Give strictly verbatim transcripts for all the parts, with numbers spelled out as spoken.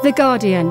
The Guardian.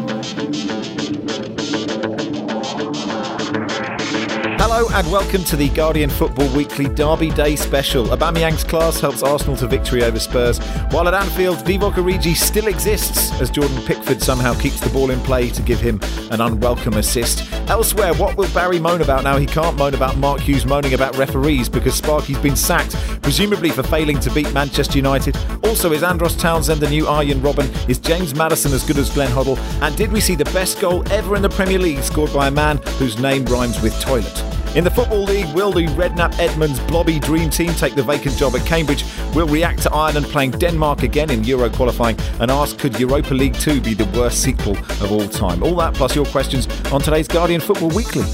Hello and welcome to the Guardian Football Weekly Derby Day special. Aubameyang's class helps Arsenal to victory over Spurs, while at Anfield, Divock Origi still exists as Jordan Pickford somehow keeps the ball in play to give him an unwelcome assist. Elsewhere, what will Barry moan about now? He can't moan about Mark Hughes moaning about referees because Sparky's been sacked, presumably for failing to beat Manchester United. Also, is Andros Townsend the new Arjen Robben? Is James Maddison as good as Glenn Hoddle? And did we see the best goal ever in the Premier League scored by a man whose name rhymes with toilet? In the Football League, will the Redknapp Edmonds Blobby Dream Team take the vacant job at Cambridge? We'll react to Ireland playing Denmark again in Euro qualifying and ask, could Europa League two be the worst sequel of all time? All that plus your questions on today's Guardian Football Weekly.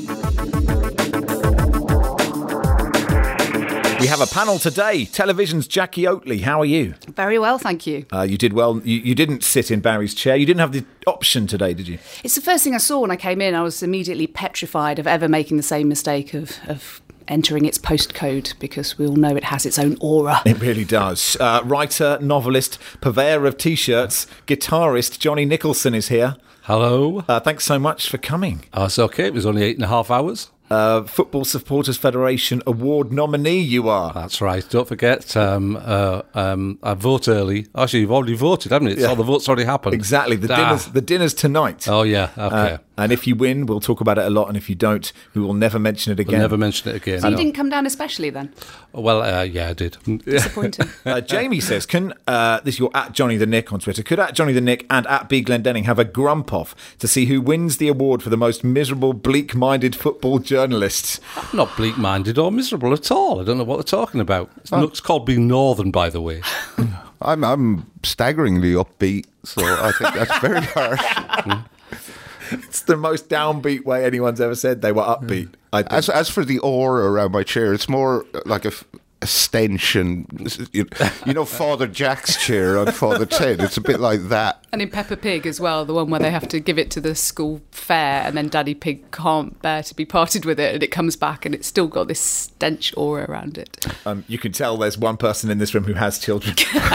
We have a panel today. Television's Jackie Oatley. How are you? Very well, thank you. Uh, you did well. You, you didn't sit in Barry's chair. You didn't have the option today, did you? It's the first thing I saw when I came in. I was immediately petrified of ever making the same mistake of, of entering its postcode, because we all know it has its own aura. It really does. Uh, writer, novelist, purveyor of T-shirts, guitarist Johnny Nicholson is here. Hello. Uh, thanks so much for coming. Oh, it's okay. It was only eight and a half hours. Uh, Football Supporters Federation Award nominee you are. That's right. Don't forget, um, uh, um, I vote early. Actually, you've already voted, haven't you? Yeah. So the vote's already happened. Exactly. The ah. dinner's, the dinner's tonight. Oh, yeah. Okay. Uh, and if you win, we'll talk about it a lot. And if you don't, we will never mention it again. We'll never mention it again. So you no. didn't come down especially then? Well, uh, yeah, I did. Disappointing. uh, Jamie says, can, uh, this is your at Johnny the Nick on Twitter, could at Johnny the Nick and at B Glendenning have a grump off to see who wins the award for the most miserable, bleak-minded football journalists? I'm not bleak-minded or miserable at all. I don't know what they're talking about. It's, oh. it's called being northern, by the way. I'm, I'm staggeringly upbeat, so I think that's very harsh. It's the most downbeat way anyone's ever said they were upbeat. I think. As as for the aura around my chair, it's more like a, a stench, and you, you know Father Jack's chair on Father Ted. It's a bit like that. And in Peppa Pig as well, the one where they have to give it to the school fair, and then Daddy Pig can't bear to be parted with it, and it comes back, and it's still got this stench aura around it. Um, you can tell there's one person in this room who has children.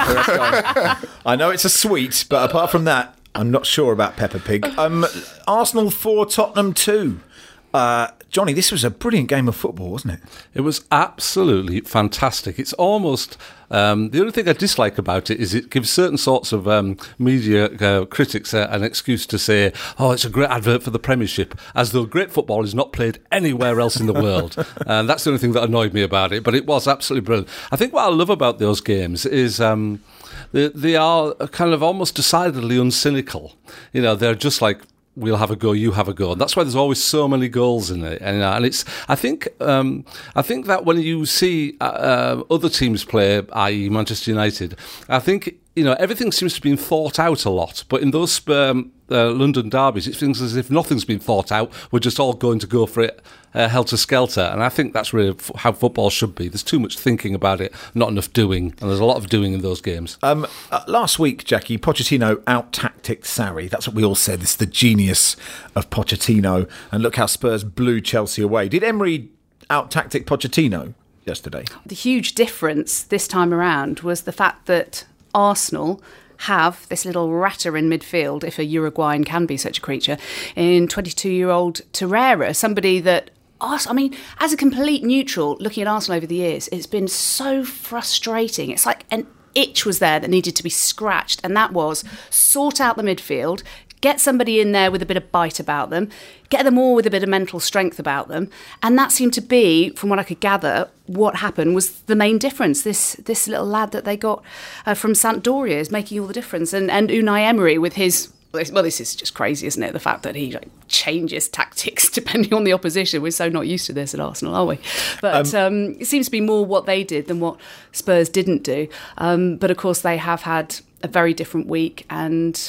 I know it's a sweet, but apart from that, I'm not sure about Peppa Pig. Um, Arsenal four, Tottenham two. Uh, Johnny, this was a brilliant game of football, wasn't it? It was absolutely fantastic. It's almost... Um, the only thing I dislike about it is it gives certain sorts of um, media uh, critics uh, an excuse to say, oh, it's a great advert for the Premiership, as though great football is not played anywhere else in the world. And that's the only thing that annoyed me about it. But it was absolutely brilliant. I think what I love about those games is... Um, They, they are kind of almost decidedly uncynical. You know, they're just like, we'll have a go, you have a go. And that's why there's always so many goals in it. And, uh, and it's, I think, um, I think that when you see uh, uh, other teams play, that is. Manchester United, I think, you know, everything seems to have been thought out a lot. But in those um, uh, London derbies, it seems as if nothing's been thought out. We're just all going to go for it uh, helter-skelter. And I think that's really f- how football should be. There's too much thinking about it, not enough doing. And there's a lot of doing in those games. Um, uh, last week, Jackie, Pochettino out-tacticked Sarri. That's what we all said. It's the genius of Pochettino. And look how Spurs blew Chelsea away. Did Emery out-tactic Pochettino yesterday? The huge difference this time around was the fact that Arsenal have this little ratter in midfield, if a Uruguayan can be such a creature, in twenty-two-year-old Torreira, somebody that, I mean, as a complete neutral, looking at Arsenal over the years, it's been so frustrating. It's like an itch was there that needed to be scratched, and that was sort out the midfield, get somebody in there with a bit of bite about them, get them all with a bit of mental strength about them. And that seemed to be, from what I could gather, what happened was the main difference. This this little lad that they got uh, from Sampdoria is making all the difference. And, and Unai Emery with his... Well, this is just crazy, isn't it? The fact that he like, changes tactics depending on the opposition. We're so not used to this at Arsenal, are we? But um, um, it seems to be more what they did than what Spurs didn't do. Um, but of course, they have had a very different week, and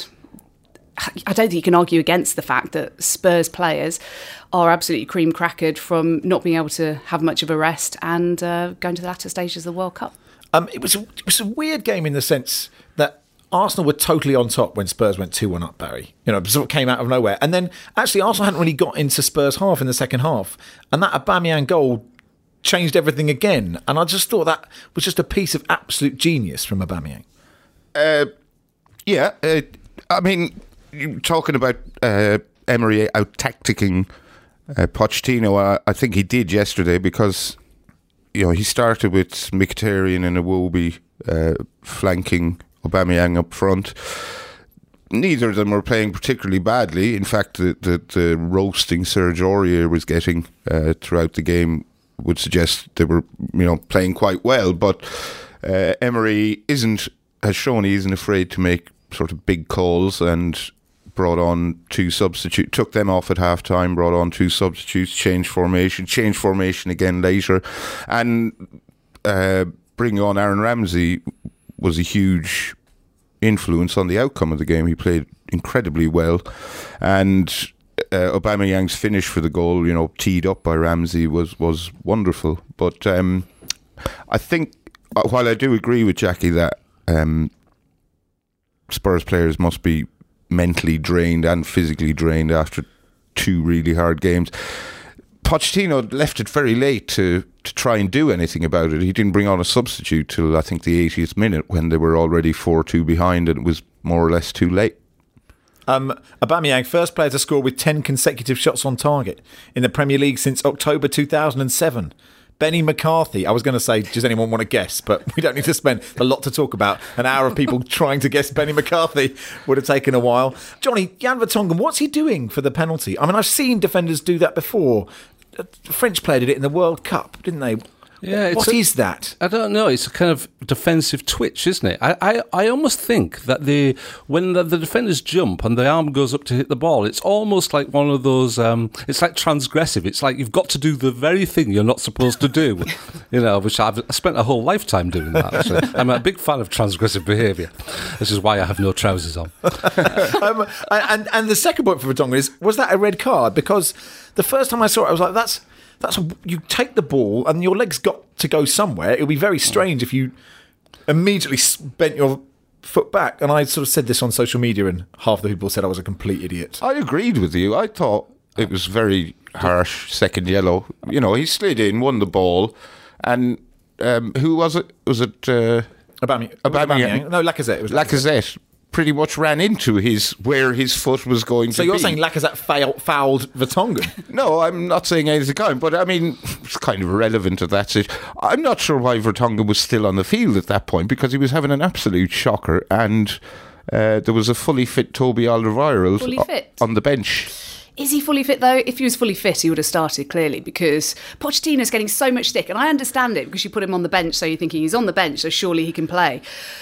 I don't think you can argue against the fact that Spurs players are absolutely cream crackered from not being able to have much of a rest and uh, going to the latter stages of the World Cup. Um, it was a, it was a weird game in the sense that Arsenal were totally on top when Spurs went two one up, Barry. You know, sort of came out of nowhere. And then, actually, Arsenal hadn't really got into Spurs' half in the second half. And that Aubameyang goal changed everything again. And I just thought that was just a piece of absolute genius from Aubameyang. Uh, yeah, uh, I mean, you're talking about uh, Emery out-tacticking uh, Pochettino. I, I think he did yesterday because, you know, he started with Mkhitaryan and Iwobi uh, flanking Aubameyang up front. Neither of them were playing particularly badly. In fact, the, the, the roasting Serge Aurier was getting uh, throughout the game would suggest they were, you know, playing quite well. But uh, Emery isn't has shown he isn't afraid to make sort of big calls, and brought on two substitutes, took them off at half time, brought on two substitutes, changed formation, changed formation again later, and uh, bringing on Aaron Ramsey was a huge influence on the outcome of the game. He played incredibly well, and uh, Aubameyang's finish for the goal, you know, teed up by Ramsey, was was wonderful. But um, I think, while I do agree with Jackie that um, Spurs players must be mentally drained and physically drained after two really hard games, Pochettino left it very late to, to try and do anything about it. He didn't bring on a substitute till I think the eightieth minute, when they were already four two behind, and it was more or less too late. Um, Aubameyang, first player to score with ten consecutive shots on target in the Premier League since October two thousand seven. Benny McCarthy. I was going to say, does anyone want to guess? But we don't need to spend a lot to talk about. An hour of people trying to guess Benny McCarthy would have taken a while. Johnny, Jan Vertonghen, what's he doing for the penalty? I mean, I've seen defenders do that before. The French player did it in the World Cup, didn't they? Yeah, what a, is that? I don't know. It's a kind of defensive twitch, isn't it? I, I, I almost think that the when the, the defenders jump and the arm goes up to hit the ball, it's almost like one of those. Um, it's like transgressive. It's like you've got to do the very thing you're not supposed to do. You know, which I've I spent a whole lifetime doing that. So I'm a big fan of transgressive behaviour. This is why I have no trousers on. um, and and the second point for Vertonghen is, was that a red card? Because the first time I saw it, I was like, that's. That's a, you take the ball and your legs got to go somewhere. It would be very strange if you immediately bent your foot back. And I sort of said this on social media, and half the people said I was a complete idiot. I agreed with you. I thought it was very harsh, second yellow. You know, he slid in, won the ball, and um, who was it? Was it uh, Aubameyang? Aubameyang? No, Lacazette. It was Lacazette. Lacazette pretty much ran into his where his foot was going so to be. So you're saying Lacazette fail, fouled Vertonghen? No, I'm not saying anything kind, but I mean, it's kind of irrelevant at that stage. I'm not sure why Vertonghen was still on the field at that point, because he was having an absolute shocker, and uh, there was a fully fit Toby Alderweireld fully fit. on the bench. Is he fully fit, though? If he was fully fit, he would have started, clearly, because Pochettino's getting so much stick, and I understand it, because you put him on the bench, so you're thinking he's on the bench, so surely he can play.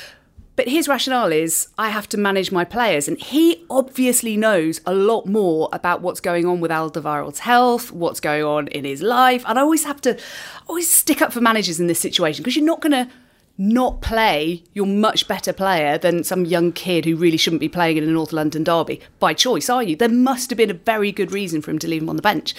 But his rationale is, I have to manage my players. And he obviously knows a lot more about what's going on with Alderweireld's health, what's going on in his life. And I always have to always stick up for managers in this situation, because you're not going to not play your much better player than some young kid who really shouldn't be playing in a North London derby by choice, are you? There must have been a very good reason for him to leave him on the bench.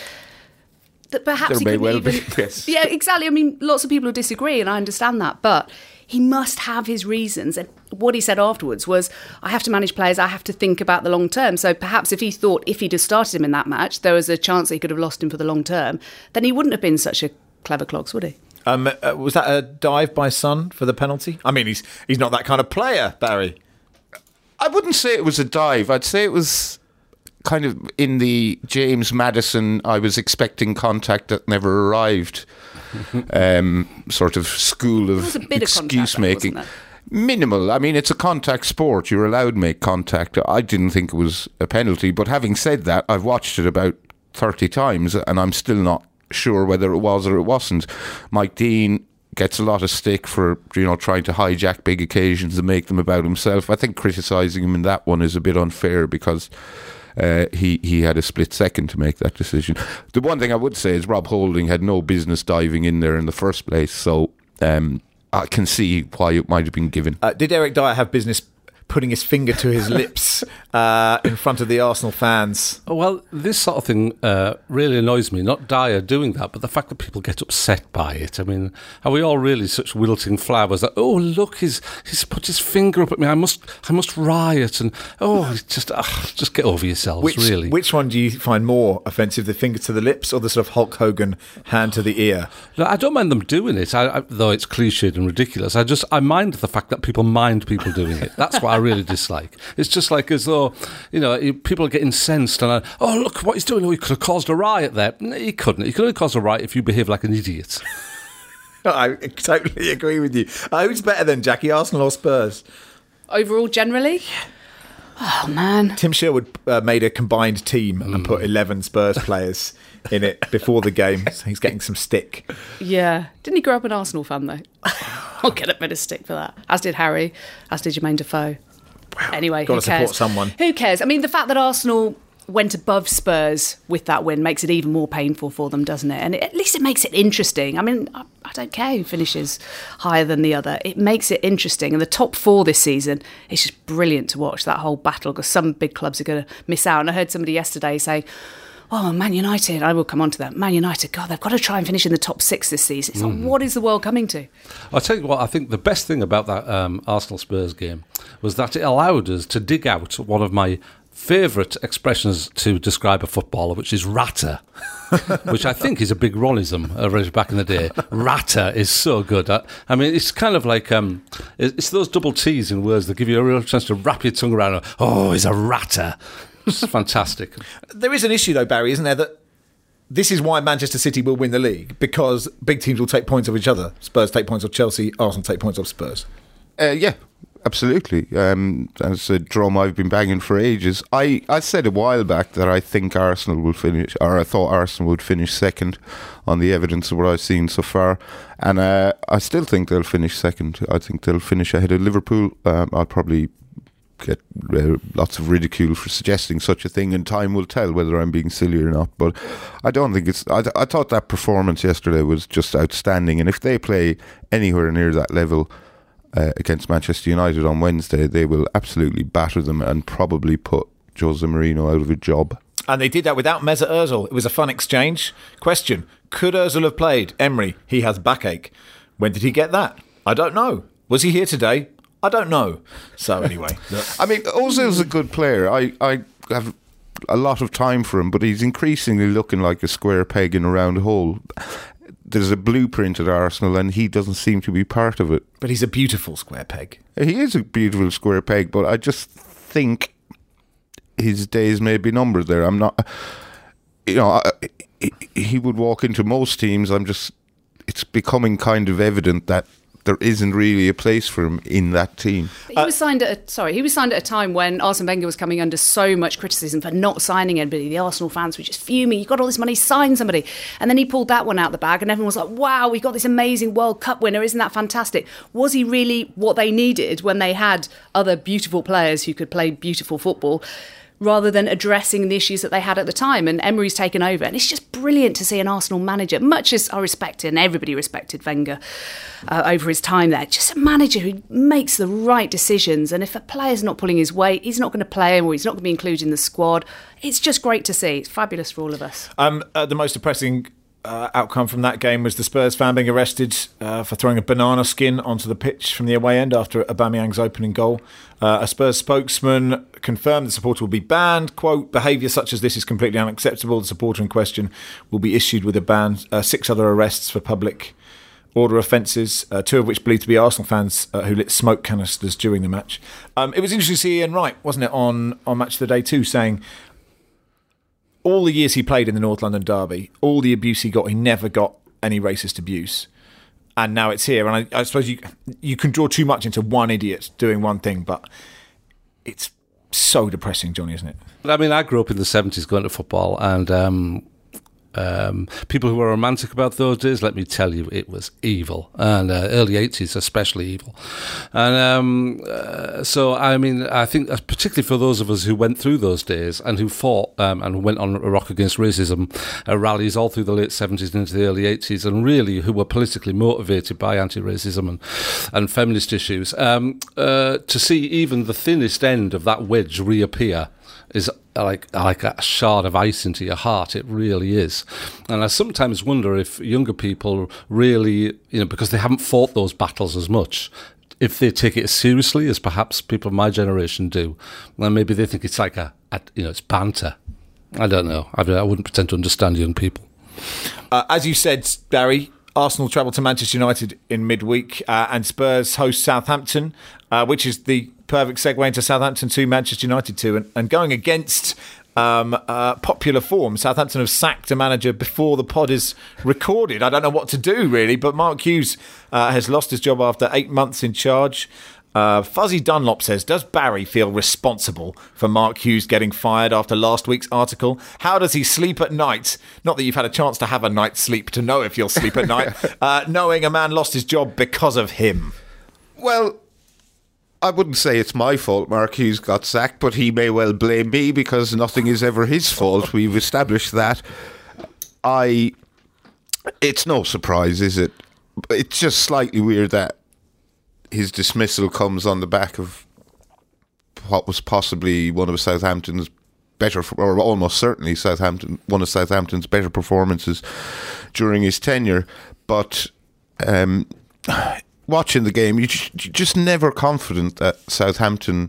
That perhaps there he may couldn't well even... be, yes. Yeah, exactly. I mean, lots of people will disagree, and I understand that. But he must have his reasons. And what he said afterwards was, I have to manage players, I have to think about the long term. So perhaps if he thought if he'd have started him in that match, there was a chance that he could have lost him for the long term, then he wouldn't have been such a clever clogs, would he? Um, uh, was that a dive by Son for the penalty? I mean, he's he's not that kind of player, Barry. I wouldn't say it was a dive. I'd say it was kind of in the James Maddison, I was expecting contact that never arrived um, sort of school of excuse making. Minimal. I mean, it's a contact sport. You're allowed to make contact. I didn't think it was a penalty, but having said that, I've watched it about thirty times and I'm still not sure whether it was or it wasn't. Mike Dean gets a lot of stick for, you know, trying to hijack big occasions and make them about himself. I think criticising him in that one is a bit unfair, because Uh, he, he had a split second to make that decision. The one thing I would say is Rob Holding had no business diving in there in the first place, so um, I can see why it might have been given. Uh, did Eric Dyer have business putting his finger to his lips uh, in front of the Arsenal fans? Well, this sort of thing uh, really annoys me. Not Dyer doing that, but the fact that people get upset by it. I mean, are we all really such wilting flowers that, oh, look, he's he's put his finger up at me, I must I must riot, and oh, just uh, just get over yourselves, which, really. Which one do you find more offensive, the finger to the lips or the sort of Hulk Hogan hand to the ear? No, I don't mind them doing it, I, I, though it's cliched and ridiculous. I just I mind the fact that people mind people doing it. That's what I I really dislike. It's just like as though, you know, people get incensed and, I, oh, look what he's doing. Oh, he could have caused a riot there. No, he couldn't. He could only cause a riot if you behave like an idiot. I totally agree with you. Uh, who's better then, Jackie, Arsenal or Spurs? Overall, generally? Oh, man. Tim Sherwood uh, made a combined team mm. and put eleven Spurs players in it before the game, so he's getting some stick. Yeah. Didn't he grow up an Arsenal fan, though? I'll get a bit of stick for that. As did Harry, as did Jermaine Defoe. Wow. Anyway, Got who to cares? support someone. Who cares? I mean, the fact that Arsenal went above Spurs with that win makes it even more painful for them, doesn't it? And it, at least it makes it interesting. I mean, I, I don't care who finishes higher than the other. It makes it interesting. And the top four this season, it's just brilliant to watch that whole battle, because some big clubs are going to miss out. And I heard somebody yesterday say, oh, Man United, I will come on to that. Man United, God, they've got to try and finish in the top six this season. It's mm. like, what is the world coming to? I'll tell you what, I think the best thing about that um, Arsenal-Spurs game was that it allowed us to dig out one of my favourite expressions to describe a footballer, which is ratter, which I think is a big Ronism uh, back in the day. Ratter is so good. I, I mean, it's kind of like, um, it's those double T's in words that give you a real chance to wrap your tongue around. Oh, he's a ratter. It's fantastic. There is an issue, though, Barry, isn't there, that this is why Manchester City will win the league, because big teams will take points off each other. Spurs take points off Chelsea, Arsenal take points off Spurs. Uh, yeah, absolutely. Um, that's a drum I've been banging for ages. I, I said a while back that I think Arsenal will finish, or I thought Arsenal would finish second on the evidence of what I've seen so far. And uh, I still think they'll finish second. I think they'll finish ahead of Liverpool. Um, I'll probably get uh, lots of ridicule for suggesting such a thing, and time will tell whether I'm being silly or not. But I don't think it's. I, th- I thought that performance yesterday was just outstanding, and if they play anywhere near that level uh, against Manchester United on Wednesday, they will absolutely batter them and probably put Jose Mourinho out of a job. And they did that without Mesut Ozil. It was a fun exchange. Question: could Ozil have played? Emery, he has backache. When did he get that? I don't know. Was he here today? I don't know. So anyway, I mean, Ozil's a good player. I, I have a lot of time for him, but he's increasingly looking like a square peg in a round hole. There's a blueprint at Arsenal, and he doesn't seem to be part of it. But he's a beautiful square peg. He is a beautiful square peg, but I just think his days may be numbered there. I'm not, you know, I, he would walk into most teams. I'm just, it's becoming kind of evident that there isn't really a place for him in that team. He was signed at a, sorry, he was signed at a time when Arsene Wenger was coming under so much criticism for not signing anybody. The Arsenal fans were just fuming. You got all this money, sign somebody. And then he pulled that one out the bag, and everyone was like, wow, we got this amazing World Cup winner. Isn't that fantastic? Was he really what they needed when they had other beautiful players who could play beautiful football, rather than addressing the issues that they had at the time? And Emery's taken over, and it's just brilliant to see an Arsenal manager, much as I respected and everybody respected Wenger uh, over his time there, just a manager who makes the right decisions. And if a player's not pulling his weight, he's not going to play him, or he's not going to be included in the squad. It's just great to see. It's fabulous for all of us. Um, uh, the most depressing Uh, outcome from that game was the Spurs fan being arrested uh, for throwing a banana skin onto the pitch from the away end after Aubameyang's opening goal. Uh, a Spurs spokesman confirmed the supporter will be banned. Quote, behaviour such as this is completely unacceptable. The supporter in question will be issued with a ban. Uh, six other arrests for public order offences, uh, two of which believed to be Arsenal fans uh, who lit smoke canisters during the match. Um, it was interesting to see Ian Wright, wasn't it, on, on Match of the Day too, saying all the years he played in the North London derby, all the abuse he got, he never got any racist abuse. And now it's here. And I, I suppose you you can draw too much into one idiot doing one thing, but it's so depressing, Johnny, isn't it? I mean, I grew up in the seventies going to football, and um, um, people who were romantic about those days, let me tell you, it was evil. And uh, early eighties, especially evil. And um, uh, so, I mean, I think particularly for those of us who went through those days and who fought um, and went on a rock against racism uh, rallies all through the late seventies and into the early eighties, and really who were politically motivated by anti-racism and, and feminist issues, um, uh, to see even the thinnest end of that wedge reappear is like like a shard of ice into your heart. It really is. And I sometimes wonder if younger people really, you know, because they haven't fought those battles as much, if they take it as seriously as perhaps people of my generation do. And maybe they think it's like a, a you know, it's banter. I don't know. I, I wouldn't pretend to understand young people. Uh, as you said, Barry, Arsenal travel to Manchester United in midweek, uh, and Spurs host Southampton, uh, which is the perfect segue into Southampton to Manchester United two, and, and going against um, uh, popular form. Southampton have sacked a manager before the pod is recorded. I don't know what to do, really, but Mark Hughes uh, has lost his job after eight months in charge. Uh, Fuzzy Dunlop says, does Barry feel responsible for Mark Hughes getting fired after last week's article? How does he sleep at night? Not that you've had a chance to have a night's sleep to know if you'll sleep at night, uh, knowing a man lost his job because of him. Well, I wouldn't say it's my fault Mark Hughes got sacked, but he may well blame me because nothing is ever his fault. We've established that. I. It's no surprise, is it? It's just slightly weird that his dismissal comes on the back of what was possibly one of Southampton's better, or almost certainly Southampton, one of Southampton's better performances during his tenure. But um, watching the game, you just, you're just never confident that Southampton,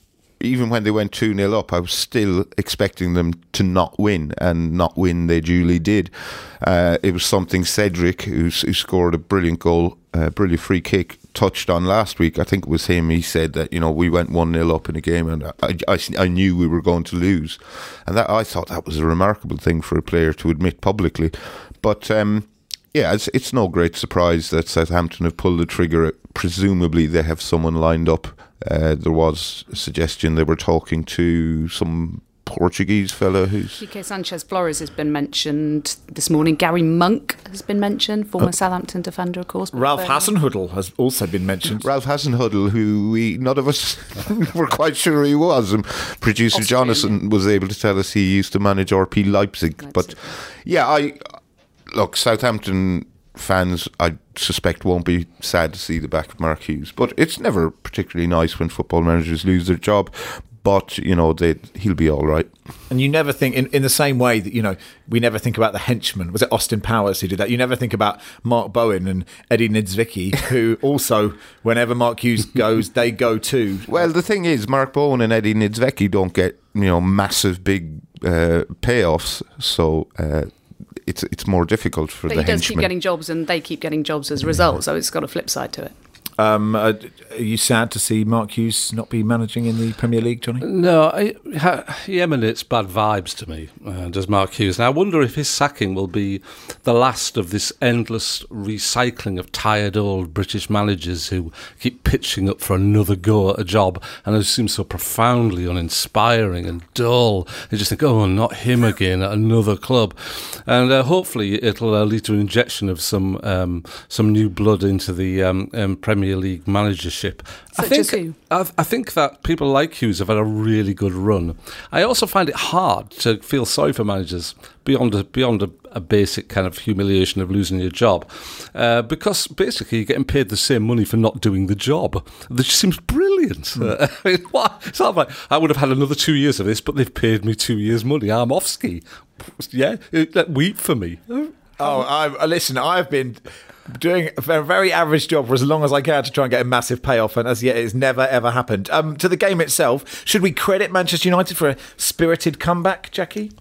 even when they went two nil up, I was still expecting them to not win, and not win they duly did. Uh, it was something Cedric, who, who scored a brilliant goal, a uh, brilliant free kick, touched on last week. I think it was him. He said that, you know, we went one nil up in a game, and I, I, I knew we were going to lose. And that I thought that was a remarkable thing for a player to admit publicly. But um, yeah, it's, it's no great surprise that Southampton have pulled the trigger. Presumably they have someone lined up. Uh, there was a suggestion they were talking to some Portuguese fellow who's... P K Sanchez Flores has been mentioned this morning. Gary Monk has been mentioned, former oh. Southampton defender, of course. Ralph Hasenhüttl has also been mentioned. Ralph Hasenhüttl, who we none of us were quite sure he was. And producer Austrian. Jonathan was able to tell us he used to manage R P Leipzig. Leipzig. But yeah, I look, Southampton fans, I suspect, won't be sad to see the back of Mark Hughes. But it's never particularly nice when football managers lose their job. But, you know, they, he'll be all right. And you never think, in, in the same way that, you know, we never think about the henchman. Was it Austin Powers who did that? You never think about Mark Bowen and Eddie Niedzwiecki, who also, whenever Mark Hughes goes, they go too. Well, the thing is, Mark Bowen and Eddie Niedzwiecki don't get, you know, massive, big uh, payoffs. So... Uh, It's it's more difficult for but the he does henchmen. keep getting jobs, and they keep getting jobs as a result. So it's got a flip side to it. Um, uh, are you sad to see Mark Hughes not be managing in the Premier League, Johnny? No, I, he emanates bad vibes to me, uh, does Mark Hughes. And I wonder if his sacking will be the last of this endless recycling of tired old British managers who keep pitching up for another go at a job, and it seems so profoundly uninspiring and dull. You just think, oh, not him again at another club. And uh, hopefully it'll uh, lead to an injection of some um, some new blood into the um, um, Premier League managership. Such I think, as who? I, I think that people like Hughes have had a really good run. I also find it hard to feel sorry for managers beyond a, beyond a, a basic kind of humiliation of losing your job, uh, because basically you're getting paid the same money for not doing the job. That just seems brilliant. Mm. Uh, I mean, what? It's not like I would have had another two years of this, but they've paid me two years' money. I'm off ski. Yeah, weep for me. Oh, I listen. I've been doing a very average job for as long as I can to try and get a massive payoff, and as yet it's never ever happened. Um, to the game itself, should we credit Manchester United for a spirited comeback, Jackie?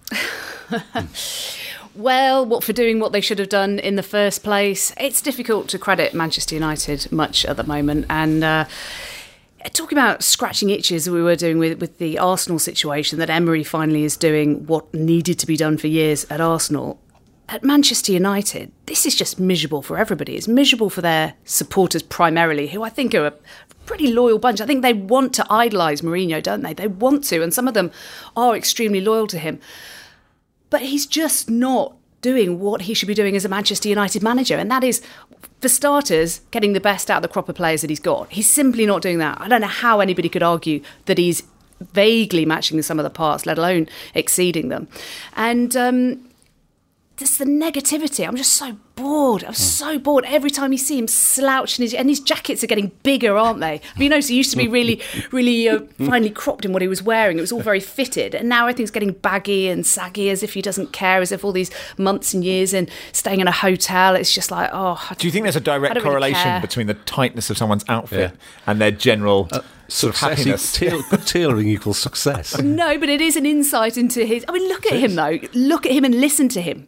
Well, what for doing what they should have done in the first place? It's difficult to credit Manchester United much at the moment, and uh, talking about scratching itches, we were doing with, with the Arsenal situation, that Emery finally is doing what needed to be done for years at Arsenal. At Manchester United, this is just miserable for everybody. It's miserable for their supporters primarily, who I think are a pretty loyal bunch. I think they want to idolise Mourinho, don't they? They want to, and some of them are extremely loyal to him. But he's just not doing what he should be doing as a Manchester United manager, and that is, for starters, getting the best out of the crop of players that he's got. He's simply not doing that. I don't know how anybody could argue that he's vaguely matching the sum of the parts, let alone exceeding them. And um It's the negativity. I'm just so bored. I'm so bored. Every time you see him slouching, his, and his jackets are getting bigger, aren't they? I mean, you notice he used to be really, really uh, finely cropped in what he was wearing. It was all very fitted. And now everything's getting baggy and saggy, as if he doesn't care, as if all these months and years in staying in a hotel, it's just like, oh. Do you think there's a direct correlation really between the tightness of someone's outfit yeah. and their general uh, sort of happiness? Tail- tailoring equals success. No, but it is an insight into his... I mean, look at him, though. Look at him and listen to him.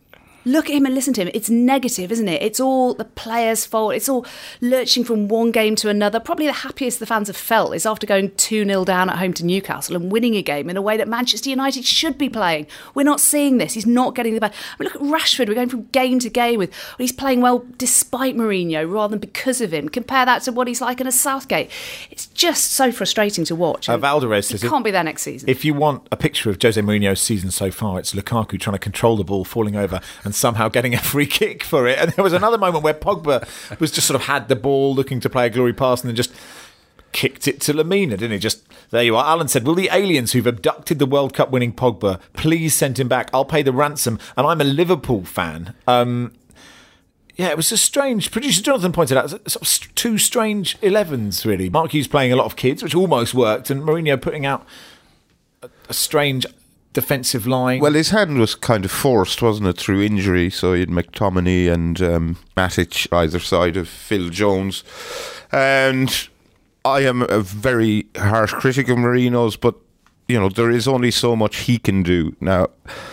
Look at him and listen to him. It's negative, isn't it? It's all the players' fault. It's all lurching from one game to another. Probably the happiest the fans have felt is after going two nil down at home to Newcastle and winning a game in a way that Manchester United should be playing. We're not seeing this. He's not getting the best. I mean, look at Rashford. We're going from game to game with well, he's playing well despite Mourinho rather than because of him. Compare that to what he's like in a Southgate. It's just so frustrating to watch. Uh, Valderez says it can't be there next season. If you want a picture of Jose Mourinho's season so far, it's Lukaku trying to control the ball, falling over and somehow getting a free kick for it. And there was another moment where Pogba was just sort of had the ball looking to play a glory pass and then just kicked it to Lamina, didn't he? Just there you are. Alan said, will the aliens who've abducted the World Cup winning Pogba please send him back? I'll pay the ransom. And I'm a Liverpool fan. Um, yeah, it was a strange. Producer Jonathan pointed out sort of two strange elevens, really. Mark Hughes playing a lot of kids, which almost worked, and Mourinho putting out a, a strange defensive line. Well, his hand was kind of forced, wasn't it, through injury? So he had McTominay and um, Matic either side of Phil Jones. And I am a very harsh critic of Mourinho's, but, you know, there is only so much he can do. Now,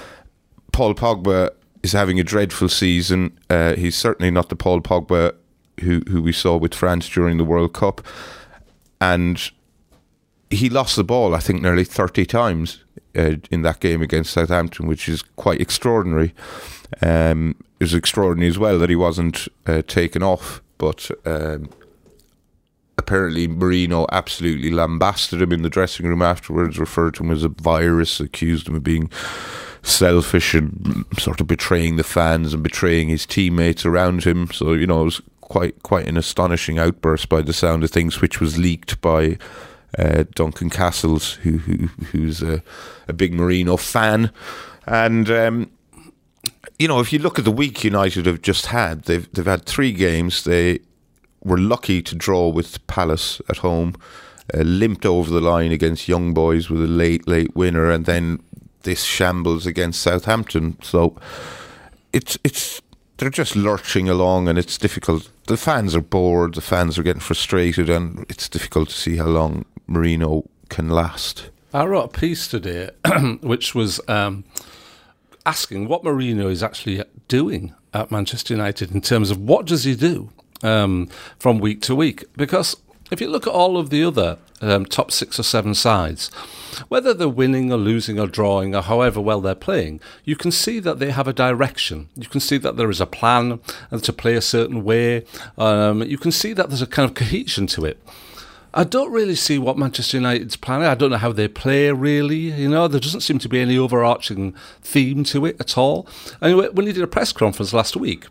Paul Pogba is having a dreadful season. Uh, he's certainly not the Paul Pogba who, who we saw with France during the World Cup. And he lost the ball, I think, nearly thirty times. Uh, in that game against Southampton, which is quite extraordinary. Um, it was extraordinary as well that he wasn't uh, taken off, but um, apparently Mourinho absolutely lambasted him in the dressing room afterwards, referred to him as a virus, accused him of being selfish and sort of betraying the fans and betraying his teammates around him. So, you know, it was quite quite an astonishing outburst by the sound of things, which was leaked by Uh, Duncan Castles, who, who who's a, a big Mourinho fan. And um, you know, if you look at the week United have just had, they've they've had three games. They were lucky to draw with Palace at home, uh, limped over the line against Young Boys with a late late winner, and then this shambles against Southampton. So it's it's they're just lurching along, and it's difficult. The fans are bored. The fans are getting frustrated, and it's difficult to see how long Mourinho can last. I wrote a piece today which was um, asking what Mourinho is actually doing at Manchester United in terms of what does he do um, from week to week. Because if you look at all of the other um, top six or seven sides, whether they're winning or losing or drawing or however well they're playing, you can see that they have a direction. You can see that there is a plan and to play a certain way. Um, you can see that there's a kind of cohesion to it. I don't really see what Manchester United's planning. I don't know how they play, really. You know, there doesn't seem to be any overarching theme to it at all. Anyway, when he did a press conference last week,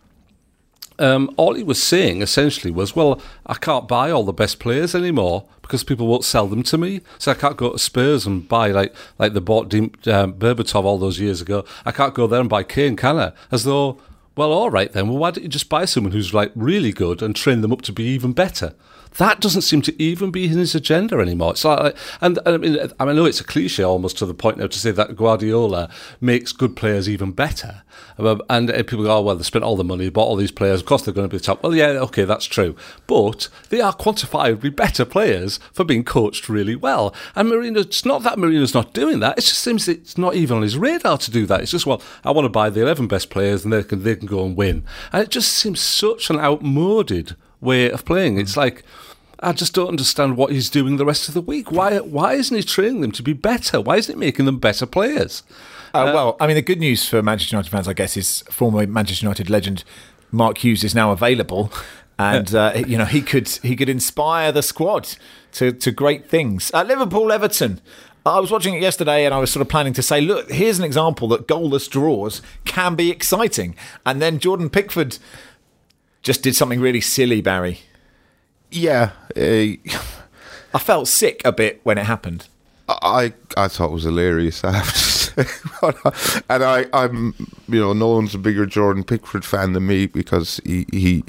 um, all he was saying essentially was, well, I can't buy all the best players anymore because people won't sell them to me. So I can't go to Spurs and buy, like like they bought Dim, um, Berbatov all those years ago. I can't go there and buy Kane, can I? As though, well, all right then. Well, why don't you just buy someone who's like really good and train them up to be even better? That doesn't seem to even be in his agenda anymore. It's like, and, and I mean, I know it's a cliche almost to the point now to say that Guardiola makes good players even better. And people go, oh, well, they spent all the money, bought all these players, of course they're going to be top. Well, yeah, okay, that's true. But they are quantifiably better players for being coached really well. And Mourinho, it's not that Mourinho's not doing that. It just seems it's not even on his radar to do that. It's just, well, I want to buy the eleven best players and they can, they can go and win. And it just seems such an outmoded way of playing. It's like, I just don't understand what he's doing the rest of the week. Why why isn't he training them to be better? Why isn't he making them better players? Uh, uh, well, I mean, the good news for Manchester United fans, I guess, is former Manchester United legend Mark Hughes is now available, and uh, you know he could he could inspire the squad to to great things. Uh, Liverpool Everton. I was watching it yesterday and I was sort of planning to say, look, here's an example that goalless draws can be exciting. And then Jordan Pickford just did something really silly, Barry. Yeah. Uh, I felt sick a bit when it happened. I I thought it was hilarious, I have to say. And I, I'm, you know, no one's a bigger Jordan Pickford fan than me because he, he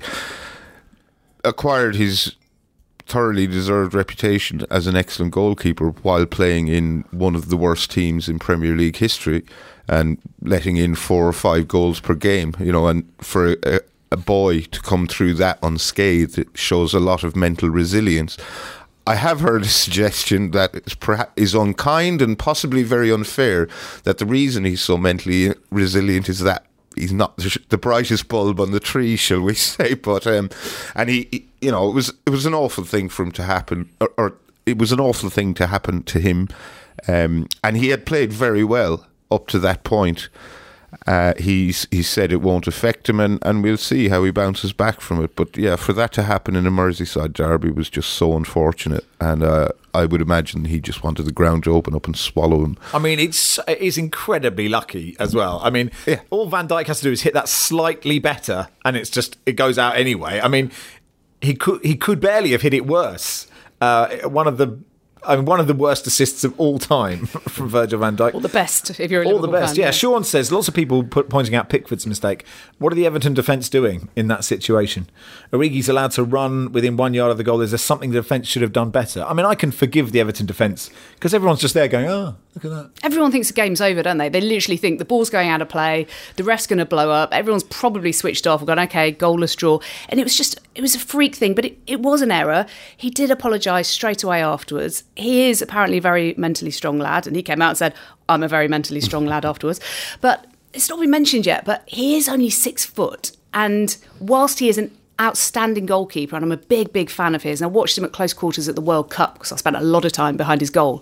acquired his thoroughly deserved reputation as an excellent goalkeeper while playing in one of the worst teams in Premier League history and letting in four or five goals per game, you know, and for a, a boy to come through that unscathed, it shows a lot of mental resilience. I have heard a suggestion that is, perhaps, is unkind and possibly very unfair, that the reason he's so mentally resilient is that he's not the brightest bulb on the tree, shall we say? But um, and he, he, you know, it was it was an awful thing for him to happen, or, or it was an awful thing to happen to him, um, and he had played very well up to that point. Uh, he's he said it won't affect him, and, and we'll see how he bounces back from it. But yeah, for that to happen in a Merseyside derby was just so unfortunate, and uh, I would imagine he just wanted the ground to open up and swallow him. I mean, it's it is incredibly lucky as well. I mean, yeah. all Van Dijk has to do is hit that slightly better, and it's just it goes out anyway. I mean, he could he could barely have hit it worse. Uh, one of the. I mean, one of the worst assists of all time from Virgil van Dijk. All the best, if you're a All Liverpool the best, fan, yeah. yeah. Sean says, lots of people put, pointing out Pickford's mistake. What are the Everton defence doing in that situation? Origi's allowed to run within one yard of the goal. Is there something the defence should have done better? I mean, I can forgive the Everton defence because everyone's just there going, oh, look at that. Everyone thinks the game's over, don't they? They literally think the ball's going out of play, the ref's going to blow up, everyone's probably switched off and gone, OK, goalless draw. And it was just, it was a freak thing, but it, it was an error. He did apologise straight away afterwards. He is apparently a very mentally strong lad, and he came out and said, I'm a very mentally strong lad afterwards. But it's not been mentioned yet, but he is only six foot. And whilst he is an outstanding goalkeeper, and I'm a big, big fan of his, and I watched him at close quarters at the World Cup because I spent a lot of time behind his goal.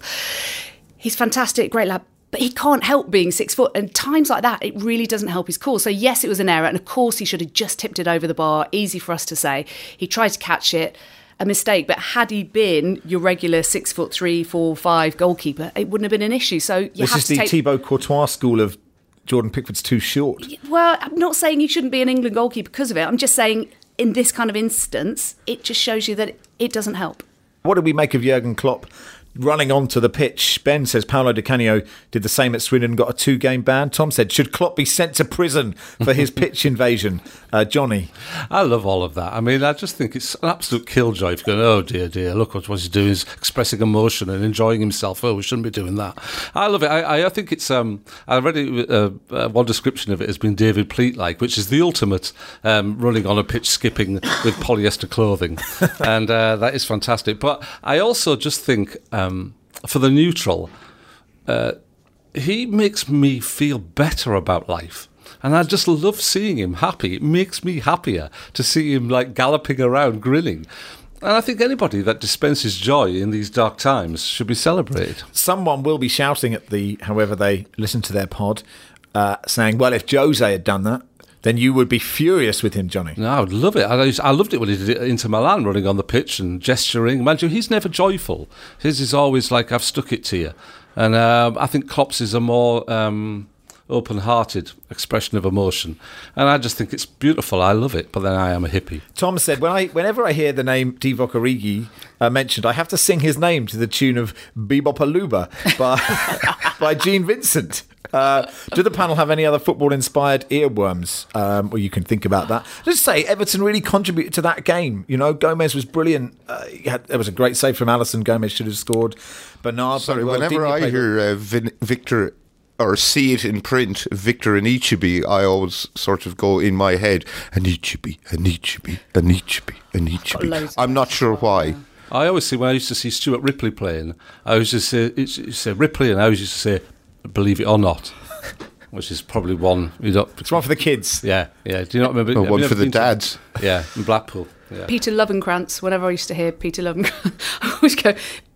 He's fantastic, great lad, but he can't help being six foot. And times like that, it really doesn't help his cause. So yes, it was an error, and of course he should have just tipped it over the bar. Easy for us to say. He tried to catch it. A mistake, but had he been your regular six foot three, four, five goalkeeper, it wouldn't have been an issue. So you this have is to the take... Thibaut Courtois school of Jordan Pickford's too short. Well, I'm not saying he shouldn't be an England goalkeeper because of it. I'm just saying in this kind of instance, it just shows you that it doesn't help. What did we make of Jurgen Klopp running onto the pitch? Ben says Paolo Di Canio did the same at Swindon and got a two-game ban. Tom said, should Klopp be sent to prison for his pitch invasion? Uh, Johnny? I love all of that. I mean, I just think it's an absolute killjoy if you're going, oh dear, dear, look what he's doing, he's expressing emotion and enjoying himself. Oh, we shouldn't be doing that. I love it. I, I think it's, um, I read it, uh, uh, one description of it has been David Pleat-like, which is the ultimate um, running on a pitch skipping with polyester clothing. And uh, that is fantastic. But I also just think, um, for the neutral, uh, he makes me feel better about life. And I just love seeing him happy. It makes me happier to see him like galloping around, grinning. And I think anybody that dispenses joy in these dark times should be celebrated. Someone will be shouting at the, however they listen to their pod, uh, saying, well, if Jose had done that, then you would be furious with him, Johnny. No, I would love it. I, used, I loved it when he did it into Milan, running on the pitch and gesturing. Mind you, he's never joyful. His is always like, I've stuck it to you. And um, I think Klopp's is a more um, open-hearted expression of emotion. And I just think it's beautiful. I love it. But then I am a hippie. Tom said, when I, whenever I hear the name Divock Origi uh, mentioned, I have to sing his name to the tune of Bebopaluba by, by Gene Vincent. Uh, do the panel have any other football-inspired earworms? Um, well, you can think about that. Just say Everton really contributed to that game. You know, Gomez was brilliant. Uh, he had, there was a great save from Alisson. Gomez should have scored. Bernard. Sorry, well, whenever I hear uh, Vin- Victor or see it in print, Victor Anichebe, I always sort of go in my head, Anichebe, Anichebe, Anichebe, Anichebe. I'm not sure why. I always see, when I used to see Stuart Ripley playing, I always just say, it's, say Ripley, and I always used to say, believe it or not, which is probably one. You don't, it's one for the kids. Yeah, yeah. Do you not remember? Well, one for the dads. To, yeah, in Blackpool. Yeah. Peter Lovenkrantz. Whenever I used to hear Peter Lovenkrantz, I always go,